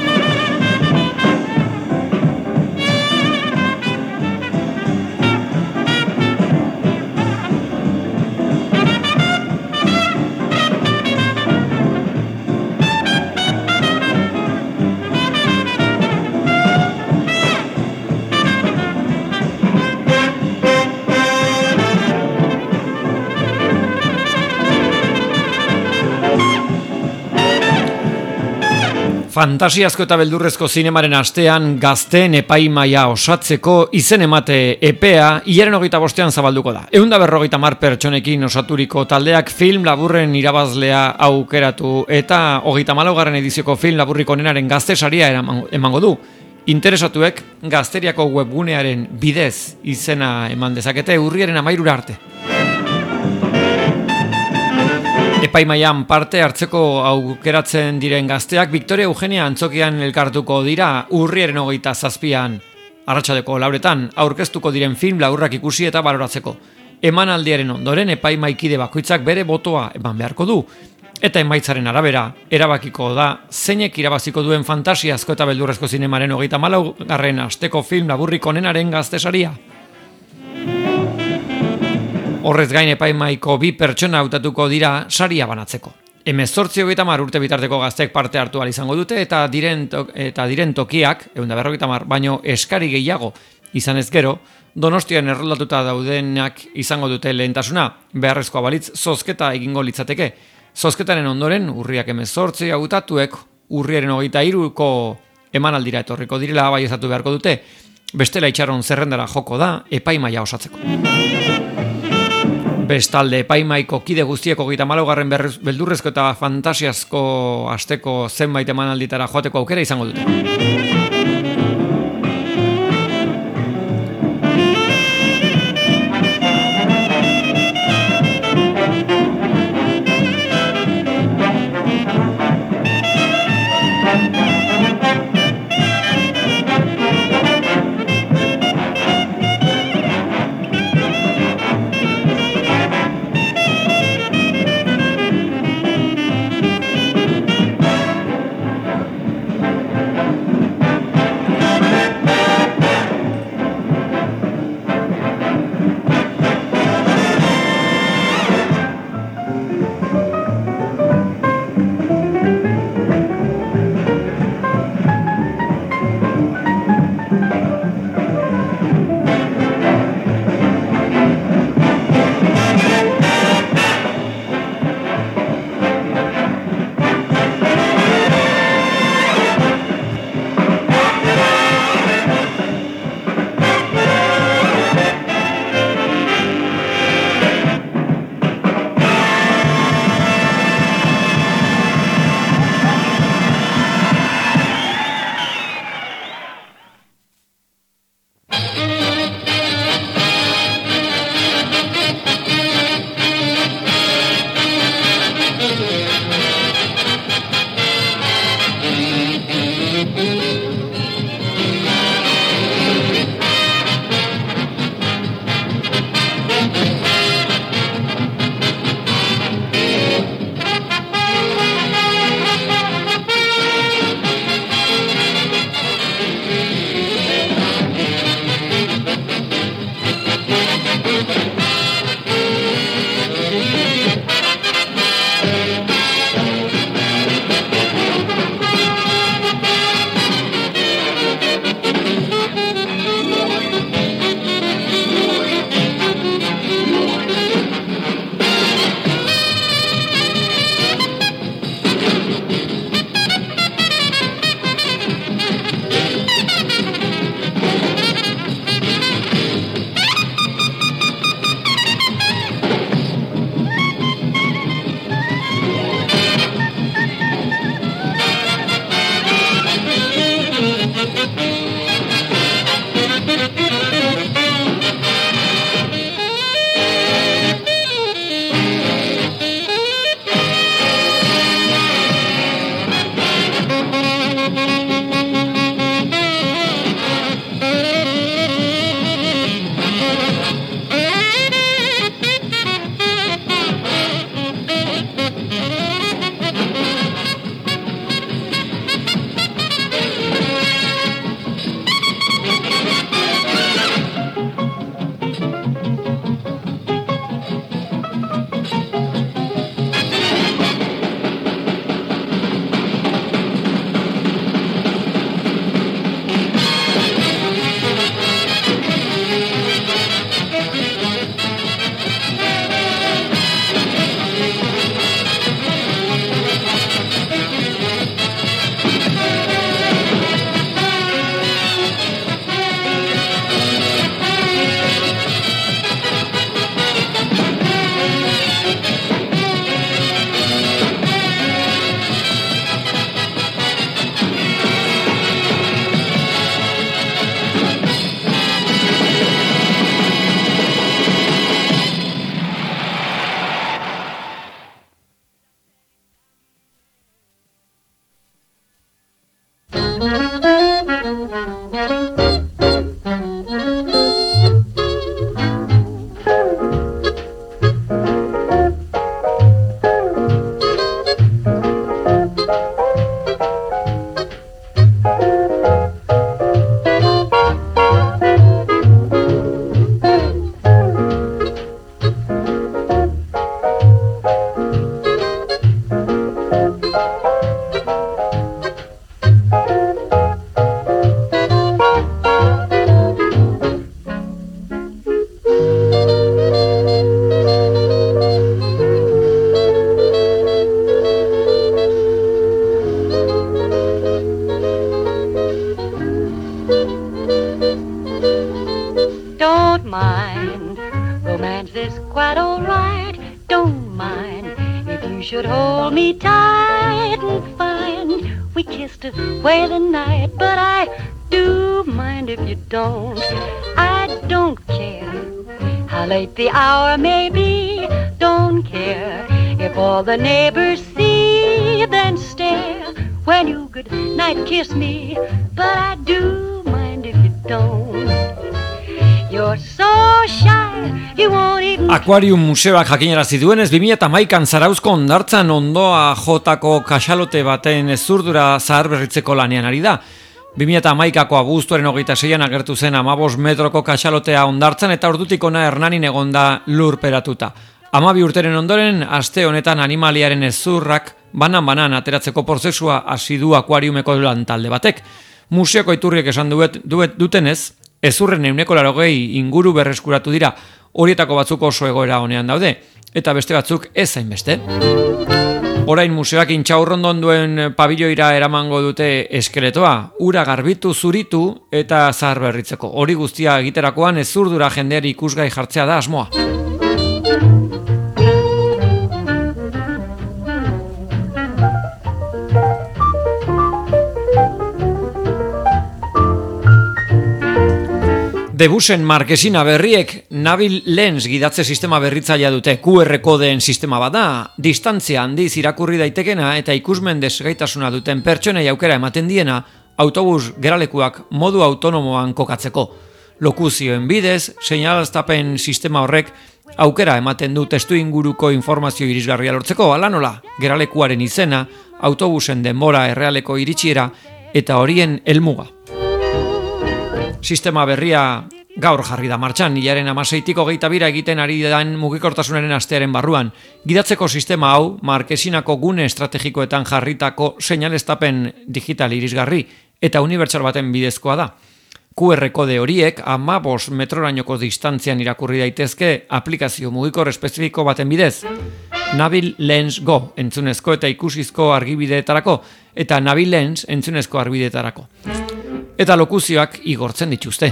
Fantasiazko eta beldurrezko zinemaren astean gazteen epaimaia osatzeko izen emate epea hilaren hogeita bostean zabalduko da. Ehun eta berrogeita hamar pertsonekin osaturiko taldeak film laburren irabazlea aukeratu eta hogeita hamalaugarren edizioko film laburrik onenaren gazte saria emango du. Interesatuek Gazteriako webgunearen bidez izena eman dezakete urriaren hamairura arte. Epaimaian parte hartzeko aukeratzen diren gazteak Victoria Eugenia antzokian elkartuko dira urriaren hogeita zazpian arratsaldeko lauretan aurkeztuko diren film laburrak ikusi eta baloratzeko. Emanaldiaren ondoren epaimaikide bakoitzak bere botoa eman beharko du eta emaitzaren arabera erabakiko da zeinek irabaziko duen fantasiazko eta beldurrezko zinemaren hogeita hamalaugarren asteko film laburrik onenaren gaztesaria. Horrez gain epaimaiko bi pertsona hautatuko dira saria banatzeko. Hemezortzi hogeita hamar urte bitarteko gazteek parte hartu ahal izango dute eta diren, to- eta diren tokiak, ehun eta berrogeita hamar, baino eskari gehiago izan ez gero, Donostian erroldatuta daudenak izango dute lehentasuna, beharrezkoa balitz zozketa egingo litzateke. Zozketaren ondoren, urriak hemezortzi hautatuek urriaren hogeita hiruko emanaldira etorriko direla baieztatu beharko dute. Bestela itxaron zerrendara joko da epaimaia osatzeko. Bestalde epaimaiko kide guztieko hogeita hamalaugarren beldurrezko eta fantasiazko asteko zenbait emanalditara joateko aukera izango dute. don't mind. Romance is quite alright, don't mind. If you should hold me tight and fine, we kissed away the night, but I do mind if you don't. I don't care how late the hour may be, don't care if all the neighbors see, then stare when you good night kiss me, but I do mind if you don't. You're so shy, you won't even... Aquarium museoak jakinarazi duenez, bi mila hamaikan Zarauzko hondartzan ondoa jotako kaxalote baten zurdura zaharberritzeko lanean ari da. bi mila hamaikako abuztuaren hogeita seian agertu zen hamabost metroko kaxalotea hondartzan eta ordutik hona Hernanin egonda lurperatuta. hamabi urteren ondoren, aste honetan animaliaren ezurrak banan-banan ateratzeko prozesua hasi du akuariumeko lantalde batek. Museoko iturriek esan duet, duet dutenez, ezurren ehuneko laurogei inguru berreskuratu dira, horietako batzuk oso egoera honean daude, eta beste batzuk ez zainbeste. Orain museoak Intxaurrondon duen pabiloira eramango dute eskeletoa, ura garbitu, zuritu eta zaharberritzeko. Hori guztia egiterakoan ezurdura jendeari ikusgai jartzea da asmoa. Debusen markesina berriek Nabil Lens gidatze sistema berritzailea dute. Q R kodeen sistema bada, distantzia handiz irakurri daitekena eta ikusmen desgaitasuna duten pertsonei aukera ematen diena autobus geralekuak modu autonomoan kokatzeko. Lokuzioen bidez, seinalaztapen sistema horrek aukera ematen du testu inguruko informazio irisgarria lortzeko, hala nola, geralekuaren izena, autobusen denbora errealeko iritsiera eta horien helmuga. Sistema berria gaur jarri da martxan, hilaren hamaseitik hogeita bira egiten ari den mugikortasunaren astearen barruan. Gidatzeko sistema hau, markesinako gune estrategikoetan jarritako seinaleztapen digital irisgarri eta unibertsal baten bidezkoa da. Q R kode horiek hamabost metrorainoko distantzian irakurri daitezke aplikazio mugikor espezifiko baten bidez. Nabil Lens Go entzunezko eta ikusizko argibideetarako eta Nabil Lens entzunezko argibideetarako. Eta lokuzioak igortzen dituzte.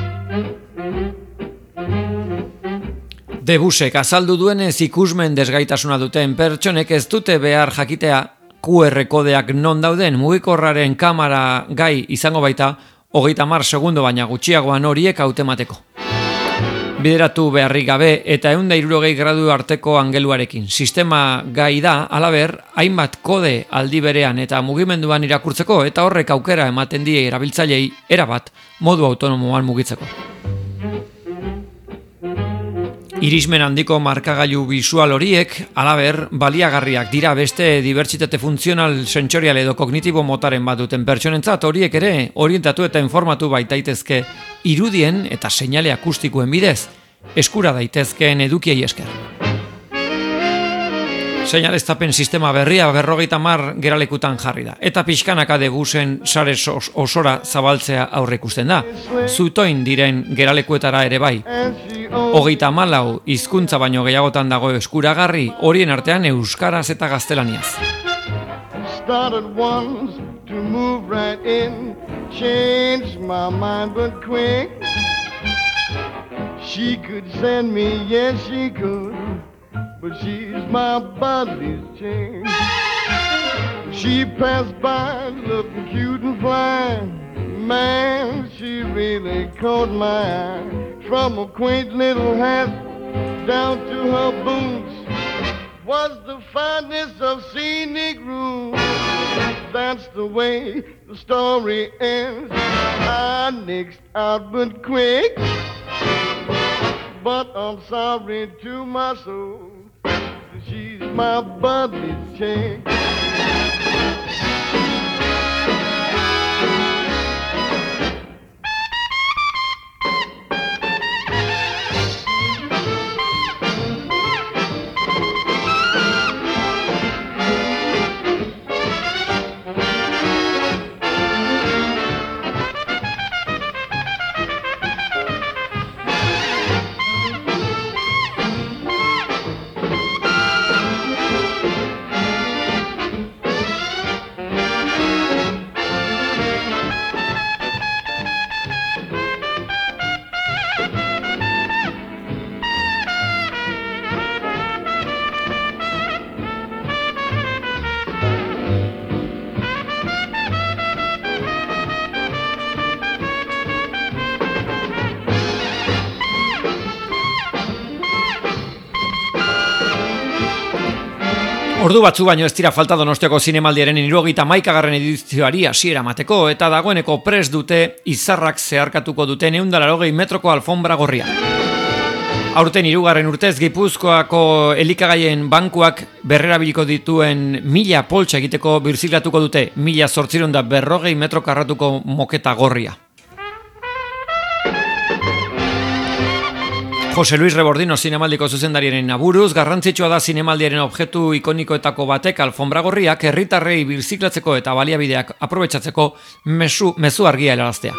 Debusek azaldu duenez ikusmen desgaitasuna duten pertsonek ez dute behar jakitea Q R kodeak non dauden, mugikorraren kamera gai izango baita hogeita hamar segundo baina gutxiagoan horiek hautemateko. Bideratu beharrik gabe eta ehun eta hirurogei gradu arteko angeluarekin. Sistema gai da, halaber, hainbat kode aldi berean eta mugimenduan irakurtzeko eta horrek aukera ematen die erabiltzailei erabat modu autonomoan mugitzeko. Irismen handiko markagailu bisual horiek, halaber, baliagarriak dira beste dibertsitate funtzional, sentsorial edo kognitibo motaren bat duten pertsonentzat, horiek ere orientatu eta informatu baitaitezke irudien eta seinale akustikoen bidez, eskura daitezkeen edukiei esker. Seinaleztapen sistema berria berrogeita hamar geralekutan jarri da, eta pixkanaka debusen sare osora zabaltzea aurreikusten da. Zutoin diren geralekuetara ere bai. Hogeita hamalau hizkuntza baino gehiagotan dago eskuragarri, horien artean euskaraz eta gaztelaniaz. Started once to move right in, changed my mind but quick. She could send me, yes she could, but she's my body's chick. She passed by looking cute and fine. Man, she really caught my eye. From a quaint little hat down to her boots was the fineness of scenic rooms. That's the way the story ends. I nixed out but quick, but I'm sorry to my soul. She's my buddy's chick. Ordu batzu baino ez dira falta Donostiako zinemaldiaren hirurogeita hamaikagarren edizioari hasiera emateko eta dagoeneko prest dute izarrak zeharkatuko duten ehun eta laurogei metroko alfombra gorria. Aurten hirugarren urtez Gipuzkoako elikagaien bankuak berrerabiliko dituen mila poltsa egiteko birziklatuko dute mila zortziehun eta berrogei metro karratuko moketa gorria. Jose Luis Rebordino zinemaldiko zuzendariaren aburuz, garrantzitsua da zinemaldiaren objektu ikonikoetako batek alfombra gorriak herritarrei birziklatzeko eta baliabideak aprobetxatzeko mezu, mezu argia helaraztea.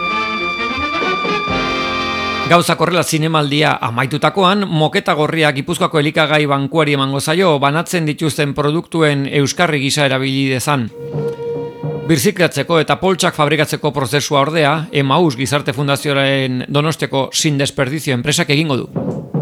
Gauzak horrela zinemaldia amaitutakoan, moketa gorriak Gipuzkoako elikagai bankuari emango zaio, banatzen dituzten produktuen euskarri gisa erabili dezan. Birziklatzeko eta poltsak fabrikatzeko prozesua ordea, Emaus Gizarte Fundazioaren Donostiako Sin Desperdizio enpresak egingo du.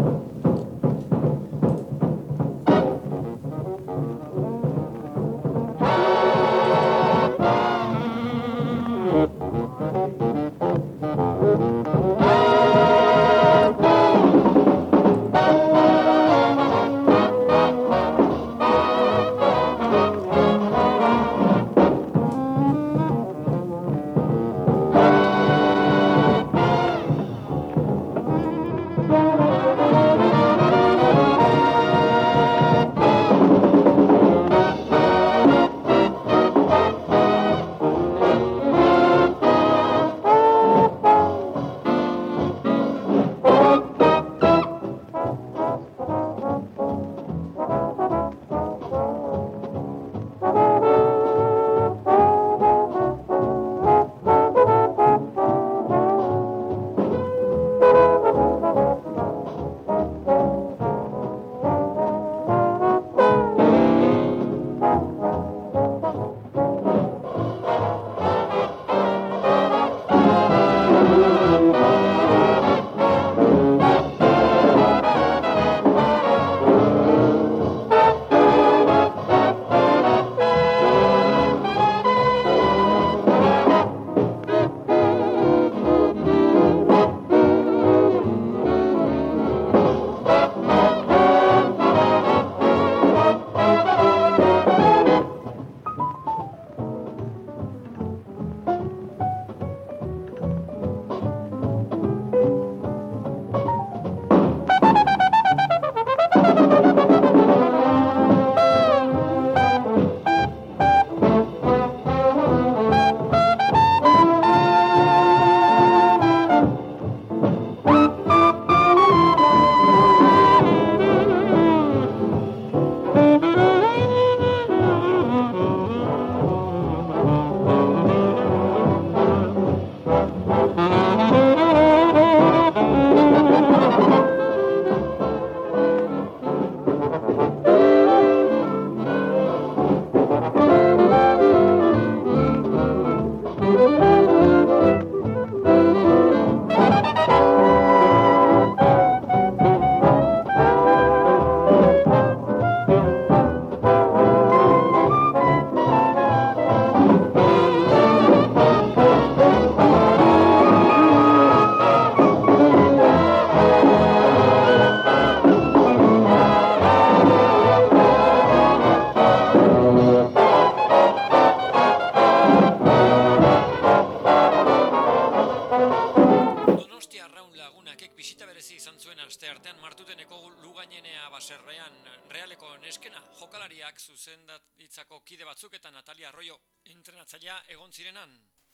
jokalariak zuzendaritzako kide batzuk eta Natalia Arroyo entrenatzailea egon zirenan.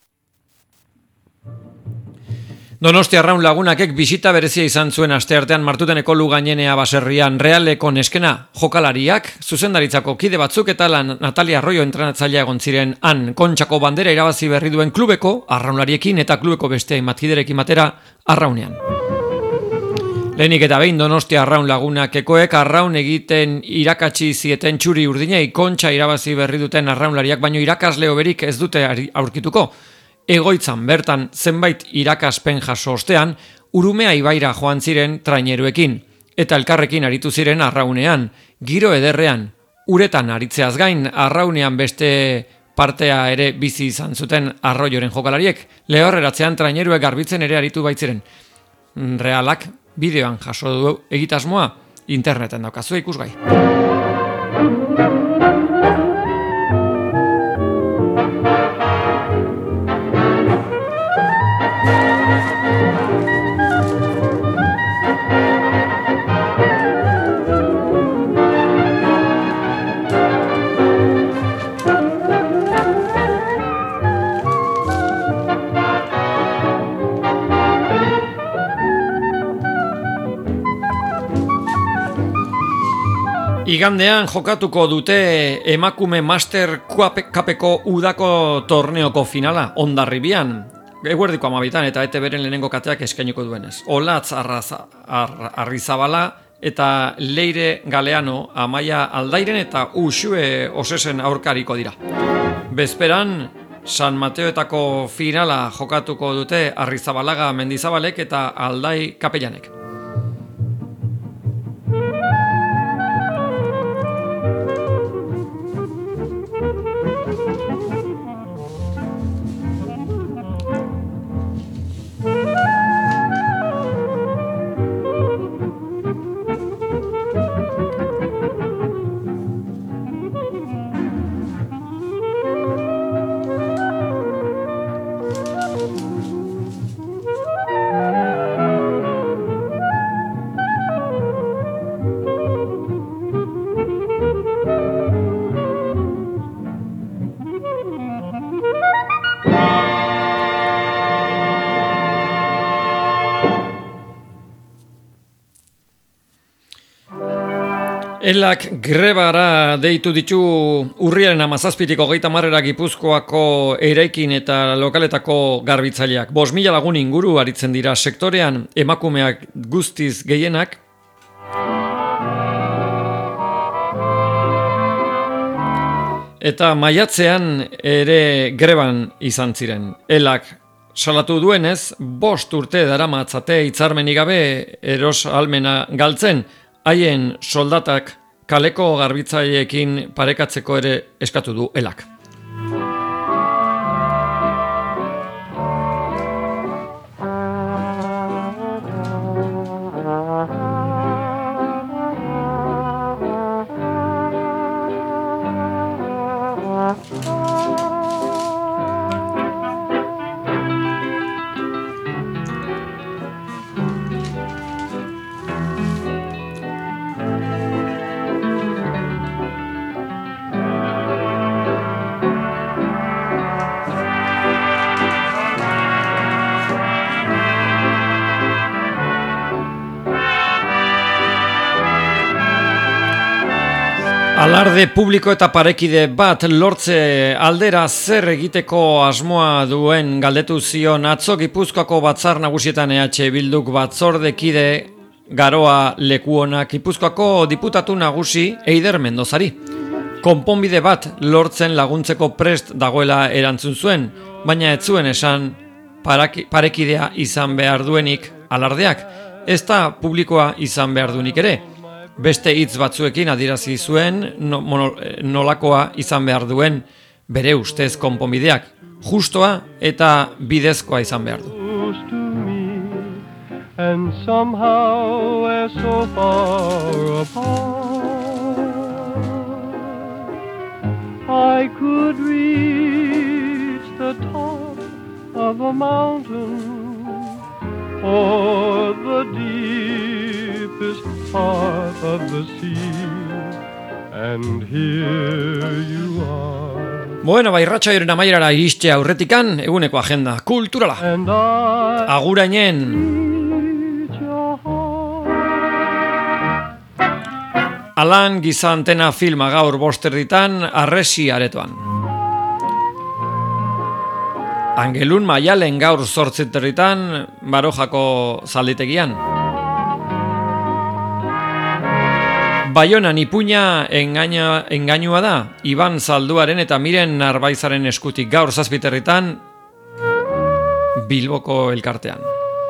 Donostia Arraun Lagunakek bisita berezia izan zuen asteartean Martuteneko Lugainenea baserrian Realeko neskena jokalariak zuzendaritzako kide batzuk eta la Natalia Arroyo entrenatzailea egon ziren han Kontxako bandera irabazi berri duen klubeko arraunlariekin eta klubeko beste hainbat kiderekin batera Arraunean. Lehenik eta behin Donostia Arraun Lagunakekoek arraun egiten irakatsi zieten txuri urdinei Kontxa irabazi berri duten arraunlariak baino irakasle hoberik ez dute aurkituko. Egoitzan bertan zenbait irakaspen jaso ostean, Urumea ibaira joan ziren traineruekin, eta elkarrekin aritu ziren arraunean, giro ederrean, uretan aritzeaz gain, arraunean beste partea ere bizi izan zuten Arroyoren jokalariek, lehorreratzean traineruek garbitzen ere aritu baitziren. Realak bideoan jaso du egitasmoa, interneten daukazue ikusgai. Igandean jokatuko dute emakume Master Cupeko udako torneoko finala, Hondarribian. Eguerdiko amabitan eta E T Bren lehenengo kateak eskainiko duenez. Olatz Arraza, Ar, Arrizabala eta Leire Galeano, Amaia Aldairen eta Uxue Osesen aurkariko dira. Bezperan, San Mateoetako finala jokatuko dute Arrizabalaga Mendizabalek eta Aldai Kapellanek. Elak grebara deitu ditu urriaren hamazazpitik hogeita hamarera Gipuzkoako eraikin eta lokaletako garbitzaileak. Bost mila lagun inguru aritzen dira sektorean, emakumeak guztiz gehienak. Eta maiatzean ere greban izan ziren. Elak salatu duenez, bost urte daramatzate hitzarmenik gabe eros ahalmena galtzen, haien soldatak kaleko garbitzaileekin parekatzeko ere eskatu du Elak. Alarde publiko eta parekide bat lortze aldera zer egiteko asmoa duen galdetu zion atzo Gipuzkoako batzar nagusietan E H Bilduk batzordekide Garoa Lekuonak Gipuzkoako diputatu nagusi Eider Mendozari. Konponbide bat lortzen laguntzeko prest dagoela erantzun zuen, baina ez zuen esan parekidea izan behar duenik alardeak, ez da publikoa izan behar duenik ere. Beste hitz batzuekin adierazi zuen no, mono, nolakoa izan behar duen bere ustez konponbideak. Justoa eta bidezkoa izan behar du. And somehow we're so far apart. I could reach the top of a mountain or the deepest part of the sea, and here you are. Bueno, bai, irratsaioaren amaierara iristea aurretikan, eguneko agenda kulturala. Agurainen. Alan Gizantena filma gaur bosterditan Arresi aretoan. Angelun Maialen gaur zortziterritan Barojako zalditegian. Baionan Ipuña engaina, engainua da, Iban Zalduaren eta Miren Narbaizaren eskutik gaur zazpiterritan Bilboko elkartean.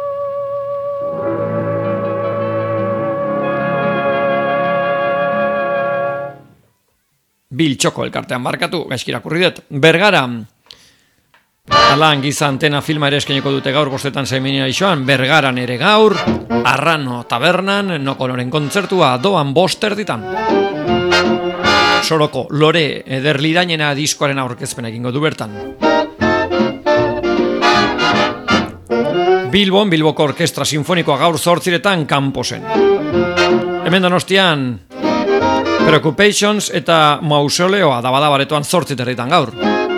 Biltxoko elkartean barkatu, gaizkirakurri dut. Bergara, Alan Gizantena filma ere eskainiko dute gaur bostetan zaimenea isoan, Bergaran ere gaur, Arrano tabernan, Nokoloren kontzertua doan bosterditan. Soroko Lore ederlirainena diskoaren aurkezpena egingo du bertan. Bilbon, Bilboko Orkestra Sinfonikoa gaur zortziretan Kamposen. Hemen Donostian Preoccupations eta Mausoleoa dabadabaretoan zortziterritan gaur.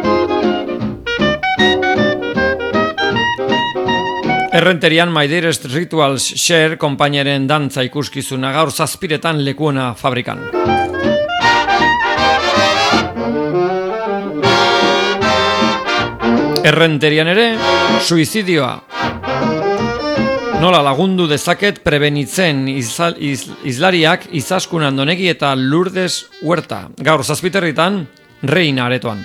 Errenterian My Dearest Rituals Share konpainiaren dantza ikuskizuna gaur zazpiretan Lekuona fabrikan. Errenterian ere, suizidioa. Nola lagundu dezaket prebenitzen izal, iz, izlariak Izaskun Andonegi eta Lourdes Huerta. Gaur zazpiterritan, Reina aretoan.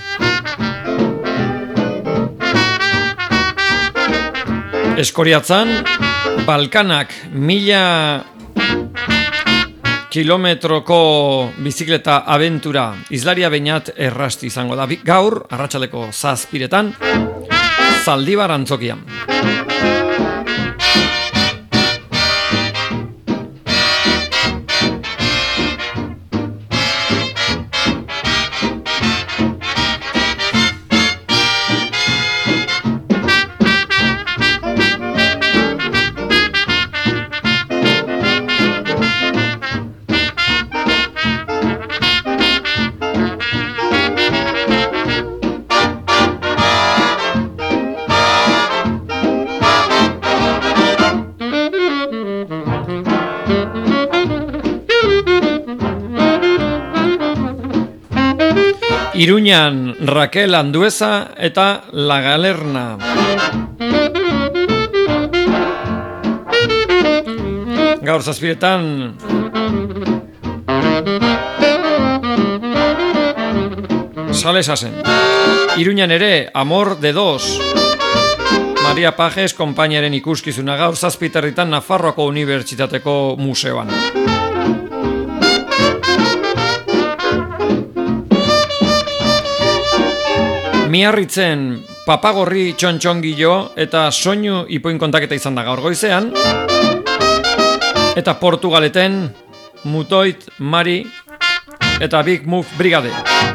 Eskoriatzan, Balkanak mila kilometroko bizikleta abentura izlaria beinat errasti izango da. Gaur, arratsaldeko zazpiretan, Zaldibar antzokian. Iruñan Raquel Andueza eta La Galerna. Gaur zazpiretan Salesasen. Iruñan ere Amor de Dos. Maria Pajes konpainaren ikuskizuna gaur zazpiterritan Nafarroako Unibertsitateko Museoan. Miarritzen Papagorri Txontxongilo eta Soinu ipuin kontaketa izan da gaur goizean. Eta Portugaleten Mutoit Mari eta Big Move Brigade.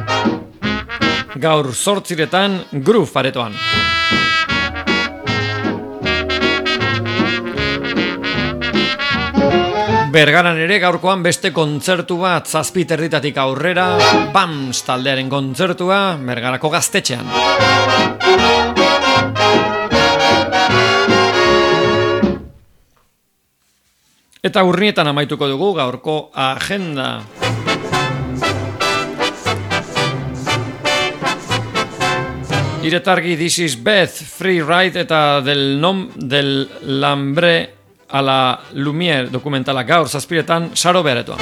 Gaur zortziretan Groove aretoan. Bergaran ere gaurkoan beste kontzertu bat zazpiterritatik aurrera, Bams taldearen kontzertua Bergarako Gaztetxean. Eta urnietan amaituko dugu gaurko agenda. Iretargi This is Beth, Free Ride eta del nom del Lambre a la Lumière dokumentala gaur zazpiretan Saro Beretoa.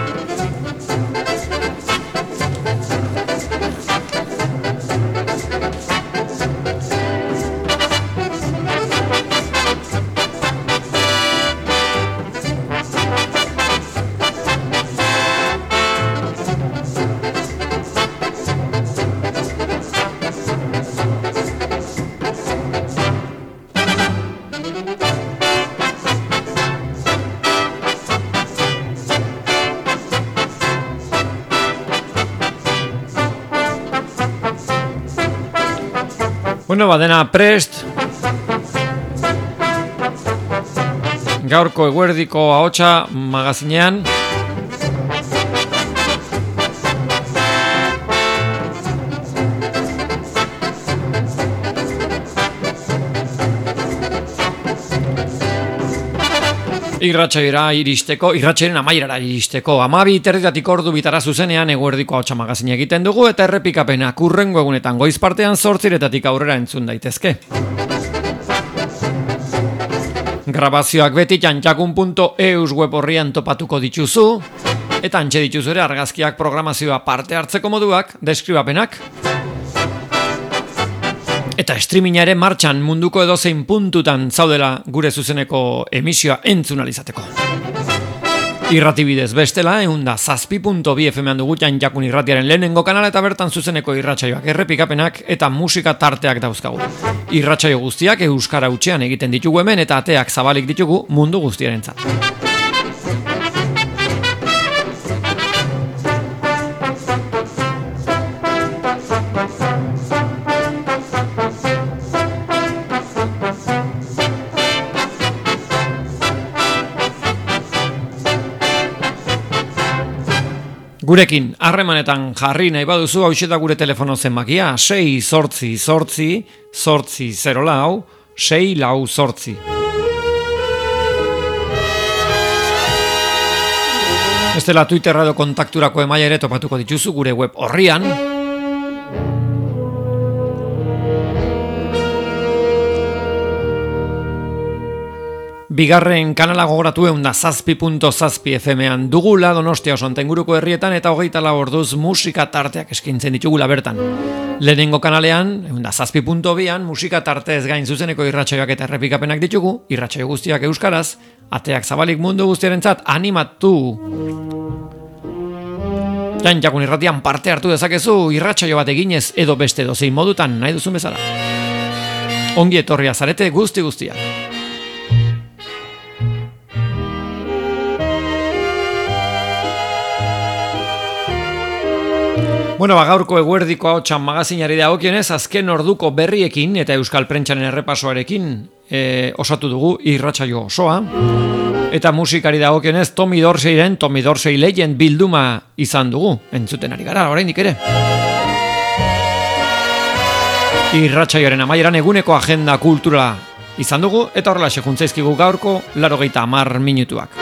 Bueno, badena prest. Gaurko eguerdiko ahotsa magazinean. Irratsaioa iristeko, irratsaiaren amaierara iristeko. Hamabi terretatik ordu bitara zuzenean eguerdiko ahotsa magazine egiten dugu eta errepikapenak hurrengo egunetan goiz partean zortziretatik aurrera entzun daitezke. Grabazioak beti txantxakun puntu eus web horrian topatuko dituzu eta antxe dituzu ere argazkiak, programazioa, parte hartzeko moduak, deskribapenak. Eta streaminga ere martxan munduko edozein puntutan zaudela gure zuzeneko emisioa entzunalizateko. Irratibidez bestela, eunda zazpi puntu bi F M-an dugu Txantxakun irratiaren lehenengo kanala eta bertan zuzeneko irratsaioak, errepikapenak eta musika tarteak dauzkagu. Irratsaio guztiak euskara hutsean egiten ditugu hemen eta ateak zabalik ditugu mundu guztiarentzat. Gurekin, harremanetan jarri nahi baduzu, hau da gure telefono zenbakia, sei zortzi zortzi, zortzi zero lau, sei lau zortzi. Bestela Twitter edo kontakturako emaia ere topatuko dituzu gure web horrian. Bigarren kanala gogoratu eunda zazpi punto zazpi F M-an dugula Donostia oso inguruko herrietan eta hogeita lau orduz musika tarteak eskintzen ditugula bertan. Lehenengo kanalean, eunda zazpi punto bian, musika tartez gain zuzeneko irratsaioak eta errepikapenak ditugu, irratsaio guztiak euskaraz, ateak zabalik mundu guztiarentzat animatu. Jan jakun irratian parte hartu dezakezu irratsaio bat eginez edo beste dozein modutan nahi duzun bezala. Ongi etorria zarete guzti guztiak. Bueno, gaurko eguerdiko ahotsan magazinari dagokionez, azken orduko berriekin eta euskal prentsaren errepasoarekin e, osatu dugu irratsaio osoa. Eta musikari dagokionez, Tommy Dorseyren Tommy Dorsey Legend bilduma izan dugu, entzuten ari gara, oraindik ere. Irratsaioaren amaieran eguneko agenda kultura izan dugu, eta horrela juntzaizkigu gaurko laurogeita hamar minutuak.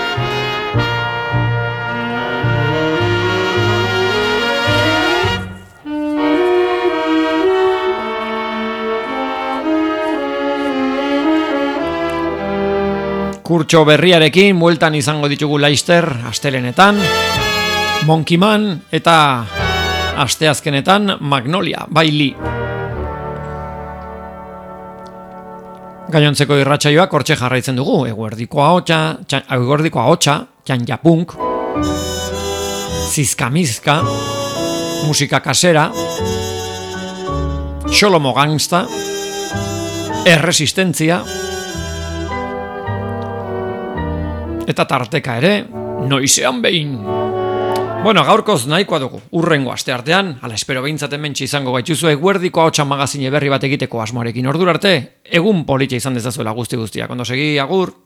Kurtso berriarekin bueltan izango ditugu Laister astelenetan, Monkey Man eta asteazkenetan Magnolia, Baili. Gainontzeko irratsaioak hortxe jarraitzen dugu, eguerdiko ahotsa, eguerdiko ahotsa, Janjapunk, Zizkamizka, musika kasera, Xolomo Gangsta, Erresistentzia, eta tarteka ere, noizean behin. Bueno, gaurkoz nahikoa dugu, urrengo aste artean, ala espero behintzat hementsi izango gaituzu eguerdiko ahotsa magazine berri bat egiteko asmoarekin ordura arte, egun politxa izan dezazuela guzti guztiak, ondo segi, agur!